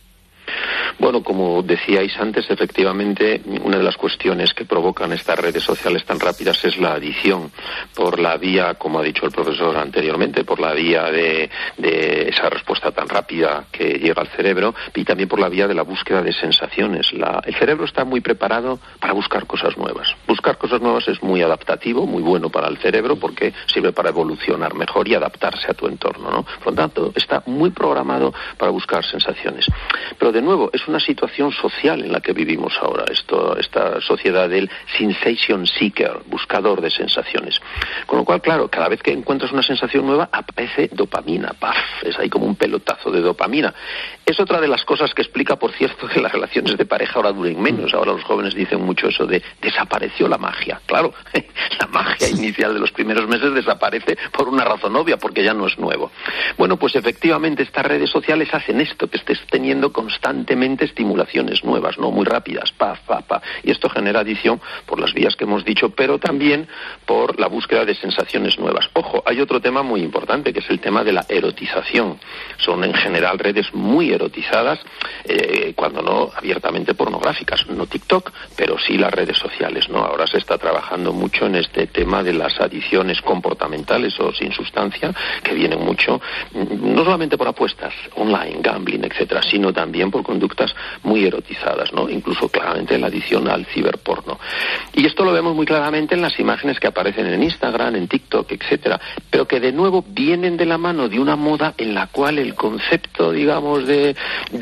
Bueno, como decíais antes, efectivamente, una de las cuestiones que provocan estas redes sociales tan rápidas es la adicción, por la vía, como ha dicho el profesor anteriormente, por la vía de esa respuesta tan rápida que llega al cerebro, y también por la vía de la búsqueda de sensaciones. El cerebro está muy preparado para buscar cosas nuevas. Buscar cosas nuevas es muy adaptativo, muy bueno para el cerebro, porque sirve para evolucionar mejor y adaptarse a tu entorno, ¿no? Por lo tanto, está muy programado para buscar sensaciones. Pero, de nuevo, es una situación social en la que vivimos ahora, esta sociedad del sensation seeker, buscador de sensaciones. Con lo cual, claro, cada vez que encuentras una sensación nueva, aparece dopamina, ¡paf! Es ahí como un pelotazo de dopamina. Es otra de las cosas que explica, por cierto, que las relaciones de pareja ahora duren menos. Ahora los jóvenes dicen mucho eso de desapareció la magia. Claro, la magia inicial de los primeros meses desaparece por una razón obvia, porque ya no es nuevo. Bueno, pues efectivamente estas redes sociales hacen esto, que estés teniendo constantemente estimulaciones nuevas, ¿no? Muy rápidas, pa. Y esto genera adicción por las vías que hemos dicho, pero también por la búsqueda de sensaciones nuevas. Ojo, hay otro tema muy importante, que es el tema de la erotización. Son en general redes muy erotizadas, cuando no abiertamente pornográficas, no TikTok, pero sí las redes sociales, ¿no? Ahora se está trabajando mucho en este tema de las adicciones comportamentales o sin sustancia, que vienen mucho, no solamente por apuestas online, gambling, etcétera, sino también por conductas muy erotizadas, ¿no? Incluso claramente la adicción al ciberporno. Y esto lo vemos muy claramente en las imágenes que aparecen en Instagram, en TikTok, etcétera, pero que de nuevo vienen de la mano de una moda en la cual el concepto, digamos, de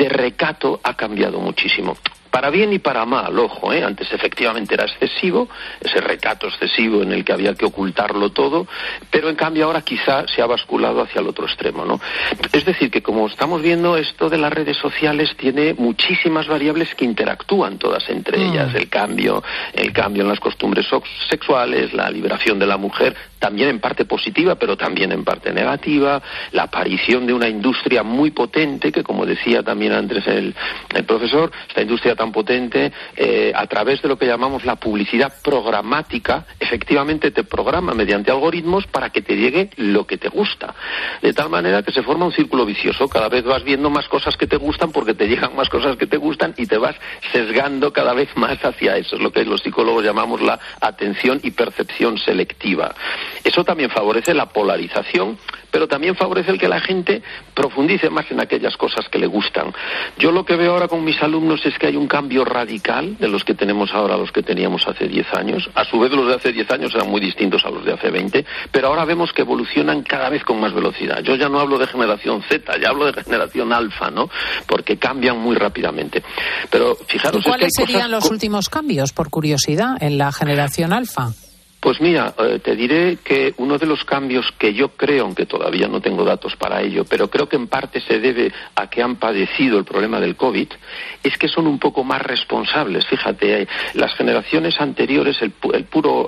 recato ha cambiado muchísimo. Para bien y para mal, ojo, antes efectivamente era excesivo, ese recato excesivo en el que había que ocultarlo todo, pero en cambio ahora quizá se ha basculado hacia el otro extremo, ¿no? Es decir, que como estamos viendo, esto de las redes sociales tiene muchísimas variables que interactúan todas entre ellas, el cambio en las costumbres sexuales, la liberación de la mujer, también en parte positiva, pero también en parte negativa, la aparición de una industria muy potente, que como decía también antes el profesor, esta industria tan potente, a través de lo que llamamos la publicidad programática, efectivamente te programa mediante algoritmos para que te llegue lo que te gusta. De tal manera que se forma un círculo vicioso. Cada vez vas viendo más cosas que te gustan porque te llegan más cosas que te gustan y te vas sesgando cada vez más hacia eso. Es lo que los psicólogos llamamos la atención y percepción selectiva. Eso también favorece la polarización, pero también favorece el que la gente profundice más en aquellas cosas que le gustan. Yo lo que veo ahora con mis alumnos es que hay un cambio radical de los que tenemos ahora a los que teníamos hace 10 años. A su vez, los de hace 10 años eran muy distintos a los de hace 20, pero ahora vemos que evolucionan cada vez con más velocidad. Yo ya no hablo de generación Z, ya hablo de generación alfa, ¿no? Porque cambian muy rápidamente. Pero fijaros, ¿y cuáles serían los últimos cambios, por curiosidad, en la generación alfa? Pues mira, te diré que uno de los cambios que yo creo, aunque todavía no tengo datos para ello, pero creo que en parte se debe a que han padecido el problema del COVID, es que son un poco más responsables. Fíjate, las generaciones anteriores, el puro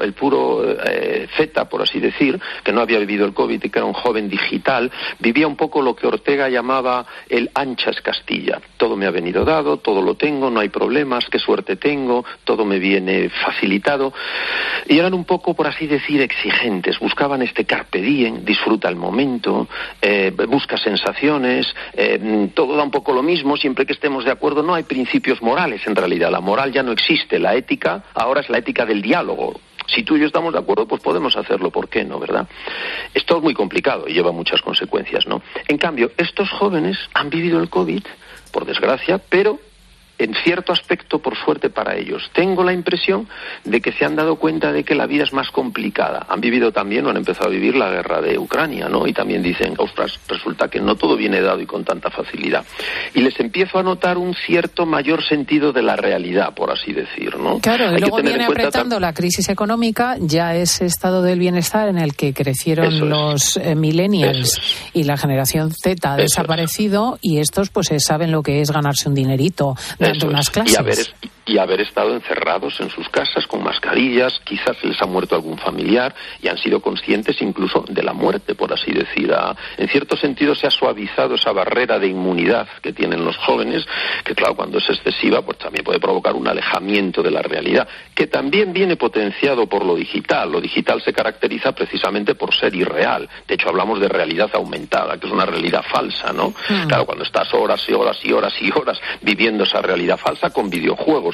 Z, por así decir, que no había vivido el COVID y que era un joven digital, vivía un poco lo que Ortega llamaba el anchas Castilla. Todo me ha venido dado, todo lo tengo, no hay problemas, qué suerte tengo, todo me viene facilitado. Y eran un poco, por así decir, exigentes, buscaban este carpe diem, disfruta el momento, busca sensaciones, todo da un poco lo mismo, siempre que estemos de acuerdo. No hay principios morales en realidad, la moral ya no existe, la ética ahora es la ética del diálogo. Si tú y yo estamos de acuerdo, pues podemos hacerlo, ¿por qué no, verdad? Esto es muy complicado y lleva muchas consecuencias, ¿no? En cambio, estos jóvenes han vivido el COVID, por desgracia, pero en cierto aspecto, por suerte para ellos. Tengo la impresión de que se han dado cuenta de que la vida es más complicada. Han vivido también, o han empezado a vivir la guerra de Ucrania, ¿no? Y también dicen, ostras, resulta que no todo viene dado y con tanta facilidad. Y les empiezo a notar un cierto mayor sentido de la realidad, por así decir, ¿no? Claro, y luego viene apretando la crisis económica, ya ese estado del bienestar en el que crecieron los millennials y la generación Z ha desaparecido, y estos pues saben lo que es ganarse un dinerito dando unas clases. Y haber estado encerrados en sus casas con mascarillas, quizás se les ha muerto algún familiar y han sido conscientes incluso de la muerte, por así decir. En cierto sentido se ha suavizado esa barrera de inmunidad que tienen los jóvenes, que claro, cuando es excesiva, pues también puede provocar un alejamiento de la realidad, que también viene potenciado por lo digital. Lo digital se caracteriza precisamente por ser irreal. De hecho, hablamos de realidad aumentada, que es una realidad falsa, ¿no? Claro, cuando estás horas y horas y horas y horas viviendo esa realidad falsa con videojuegos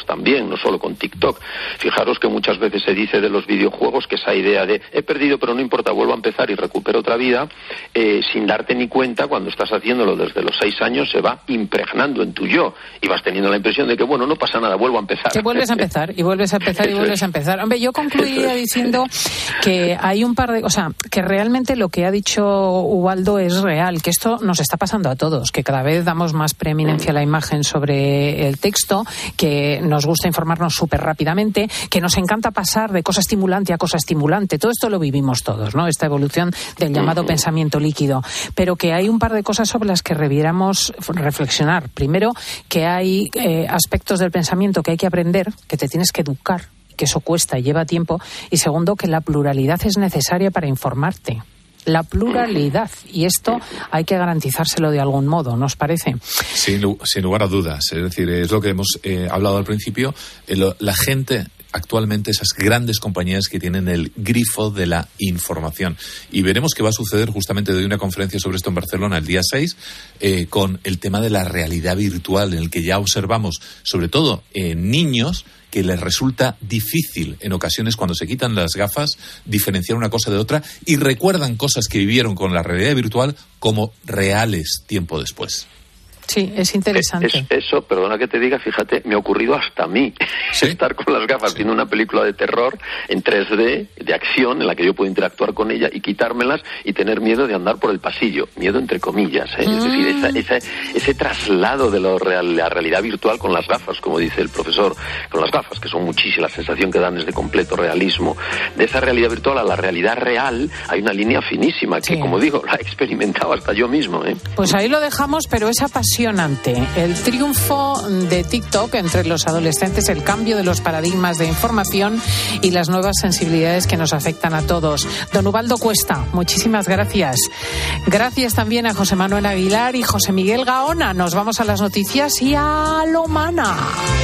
también, no solo con TikTok. Fijaros que muchas veces se dice de los videojuegos que esa idea de he perdido pero no importa, vuelvo a empezar y recupero otra vida, sin darte ni cuenta, cuando estás haciéndolo desde los 6 años, se va impregnando en tu yo y vas teniendo la impresión de que, bueno, no pasa nada, vuelvo a empezar. Que vuelves a empezar y vuelves a empezar y vuelves a empezar. Hombre, yo concluiría diciendo que hay un par de... O sea, que realmente lo que ha dicho Ubaldo es real, que esto nos está pasando a todos, que cada vez damos más preeminencia a la imagen sobre el texto, que nos gusta informarnos súper rápidamente, que nos encanta pasar de cosa estimulante a cosa estimulante. Todo esto lo vivimos todos, ¿no? Esta evolución del llamado pensamiento líquido. Pero que hay un par de cosas sobre las que debiéramos reflexionar. Primero, que hay aspectos del pensamiento que hay que aprender, que te tienes que educar, que eso cuesta y lleva tiempo. Y segundo, que la pluralidad es necesaria para informarte. La pluralidad. Y esto hay que garantizárselo de algún modo, ¿no os parece? Sin lugar a dudas. Es decir, es lo que hemos hablado al principio. La gente... Actualmente esas grandes compañías que tienen el grifo de la información. Y veremos qué va a suceder. Justamente doy una conferencia sobre esto en Barcelona el día 6 con el tema de la realidad virtual, en el que ya observamos, sobre todo en niños, que les resulta difícil en ocasiones cuando se quitan las gafas diferenciar una cosa de otra y recuerdan cosas que vivieron con la realidad virtual como reales tiempo después. Sí, es interesante. Eso, perdona que te diga, fíjate, me ha ocurrido hasta a mí. ¿Sí? Estar con las gafas viendo una película de terror en 3D, de acción, en la que yo puedo interactuar con ella y quitármelas y tener miedo de andar por el pasillo. Miedo entre comillas, ¿eh? Es decir, ese traslado de la realidad virtual con las gafas, como dice el profesor, con las gafas, que son muchísimas, la sensación que dan es de completo realismo. De esa realidad virtual a la realidad real hay una línea finísima que, como digo, la he experimentado hasta yo mismo, ¿eh? Pues ahí lo dejamos, pero es apasionante. El triunfo de TikTok entre los adolescentes, el cambio de los paradigmas de información y las nuevas sensibilidades que nos afectan a todos. Don Ubaldo Cuesta, muchísimas gracias. Gracias también a José Manuel Aguilar y José Miguel Gaona. Nos vamos a las noticias y a lo mana.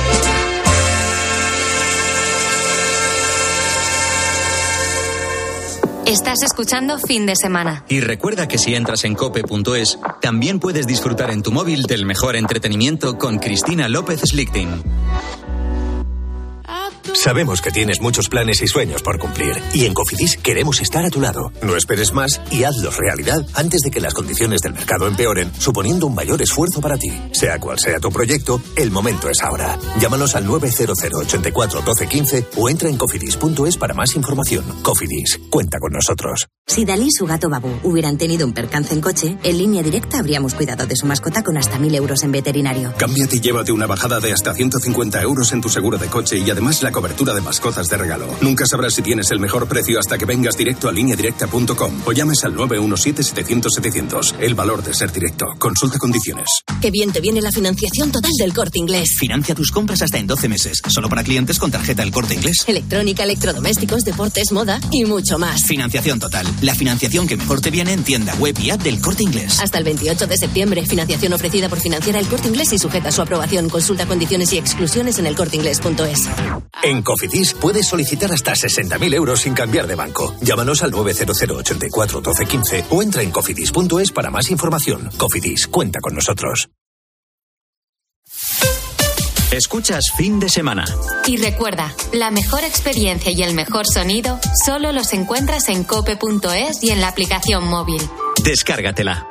Estás escuchando Fin de Semana. Y recuerda que si entras en cope.es, también puedes disfrutar en tu móvil del mejor entretenimiento con Cristina López Slichting. Sabemos que tienes muchos planes y sueños por cumplir, y en Cofidis queremos estar a tu lado. No esperes más y hazlos realidad antes de que las condiciones del mercado empeoren, suponiendo un mayor esfuerzo para ti. Sea cual sea tu proyecto, el momento es ahora. Llámanos al 900 84 12 15 o entra en cofidis.es para más información. Cofidis, cuenta con nosotros. Si Dalí y su gato Babu hubieran tenido un percance en coche, en Línea Directa habríamos cuidado de su mascota con hasta 1.000 euros en veterinario. Cámbiate y llévate una bajada de hasta 150 euros en tu seguro de coche y además la cobertura de mascotas de regalo. Nunca sabrás si tienes el mejor precio hasta que vengas directo a lineadirecta.com o llames al 917-700-700. El valor de ser directo. Consulta condiciones. Qué bien te viene la financiación total del Corte Inglés. Financia tus compras hasta en 12 meses. Solo para clientes con tarjeta El Corte Inglés. Electrónica, electrodomésticos, deportes, moda y mucho más. Financiación total. La financiación que mejor te viene en tienda, web y app del Corte Inglés. Hasta el 28 de septiembre. Financiación ofrecida por Financiera El Corte Inglés y sujeta a su aprobación. Consulta condiciones y exclusiones en elcorteinglés.es. En Cofidis puedes solicitar hasta 60.000 euros sin cambiar de banco. Llámanos al 900 84 12 15 o entra en cofidis.es para más información. Cofidis, cuenta con nosotros. Escuchas Fin de Semana. Y recuerda, la mejor experiencia y el mejor sonido solo los encuentras en cope.es y en la aplicación móvil. Descárgatela.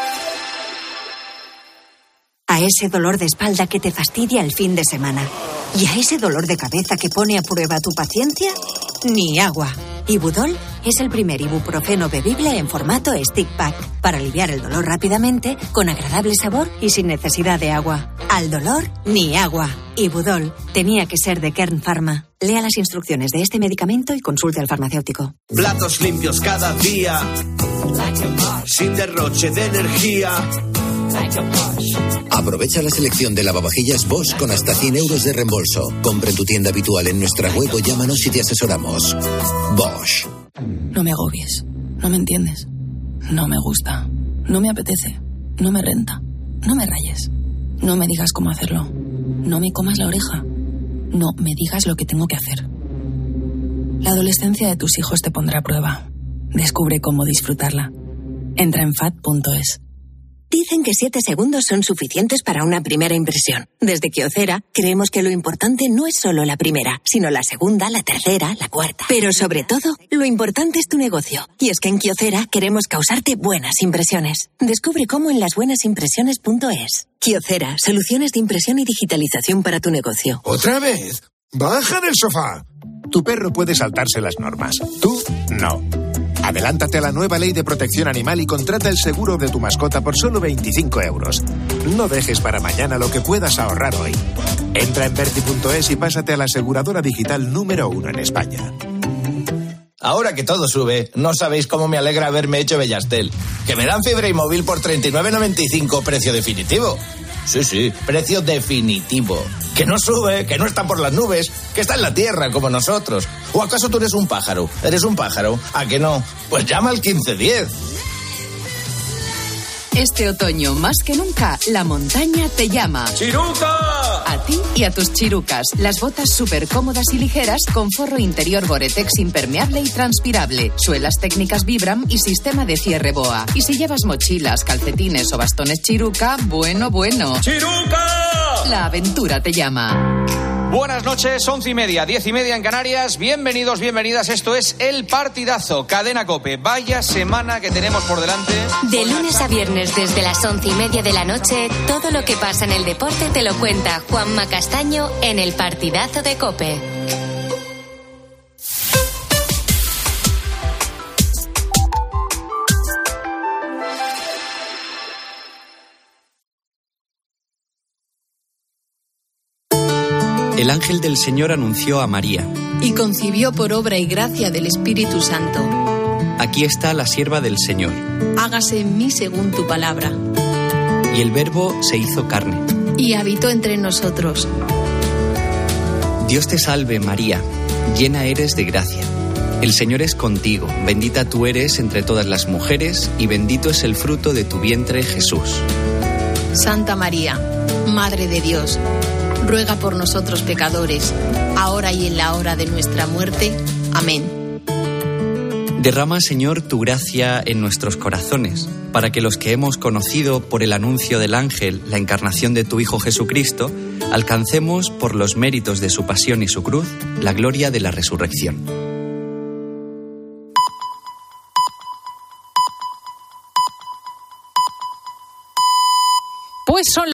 A ese dolor de espalda que te fastidia el fin de semana. Y a ese dolor de cabeza que pone a prueba tu paciencia, ni agua. Ibudol es el primer ibuprofeno bebible en formato stick pack para aliviar el dolor rápidamente, con agradable sabor y sin necesidad de agua. Al dolor, ni agua. Ibudol tenía que ser de Kern Pharma. Lea las instrucciones de este medicamento y consulte al farmacéutico. Platos limpios cada día, sin derroche de energía. Aprovecha la selección de lavavajillas Bosch con hasta 100 euros de reembolso. Compra en tu tienda habitual en nuestra web o llámanos y te asesoramos. Bosch. No me agobies. No me entiendes. No me gusta. No me apetece. No me renta. No me rayes. No me digas cómo hacerlo. No me comas la oreja. No me digas lo que tengo que hacer. La adolescencia de tus hijos te pondrá a prueba. Descubre cómo disfrutarla. Entra en FAD.es. Dicen que 7 segundos son suficientes para una primera impresión. Desde Kyocera creemos que lo importante no es solo la primera, sino la segunda, la tercera, la cuarta. Pero sobre todo, lo importante es tu negocio. Y es que en Kyocera queremos causarte buenas impresiones. Descubre cómo en lasbuenasimpresiones.es. Kyocera, soluciones de impresión y digitalización para tu negocio. ¿Otra vez? ¡Baja del sofá! Tu perro puede saltarse las normas. Tú, no. Adelántate a la nueva ley de protección animal y contrata el seguro de tu mascota por solo 25 euros. No dejes para mañana lo que puedas ahorrar hoy. Entra en Verti.es y pásate a la aseguradora digital número 1 en España. Ahora que todo sube, no sabéis cómo me alegra haberme hecho Bellastel. Que me dan fibra y móvil por 39,95, precio definitivo. Sí, precio definitivo. Que no sube, que no está por las nubes, que está en la tierra como nosotros. ¿O acaso tú eres un pájaro? ¿Eres un pájaro? ¿A que no? Pues llama al 1510. Este otoño, más que nunca, la montaña te llama. ¡Chiruca! A ti y a tus chirucas. Las botas súper cómodas y ligeras con forro interior Gore-Tex impermeable y transpirable, suelas técnicas Vibram y sistema de cierre BOA. Y si llevas mochilas, calcetines o bastones Chiruca, bueno. ¡Chiruca! La aventura te llama. Buenas noches, 11:30, 10:30 en Canarias. Bienvenidos, bienvenidas. Esto es El Partidazo, Cadena COPE. Vaya semana que tenemos por delante. De lunes a viernes desde las 11:30 de la noche, todo lo que pasa en el deporte te lo cuenta Juanma Castaño en El Partidazo de COPE. El ángel del Señor anunció a María. Y concibió por obra y gracia del Espíritu Santo. Aquí está la sierva del Señor. Hágase en mí según tu palabra. Y el Verbo se hizo carne. Y habitó entre nosotros. Dios te salve, María, llena eres de gracia. El Señor es contigo, bendita tú eres entre todas las mujeres, y bendito es el fruto de tu vientre, Jesús. Santa María, Madre de Dios, ruega por nosotros pecadores, ahora y en la hora de nuestra muerte. Amén. Derrama, Señor, tu gracia en nuestros corazones, para que los que hemos conocido por el anuncio del ángel la encarnación de tu Hijo Jesucristo, alcancemos, por los méritos de su pasión y su cruz, la gloria de la resurrección.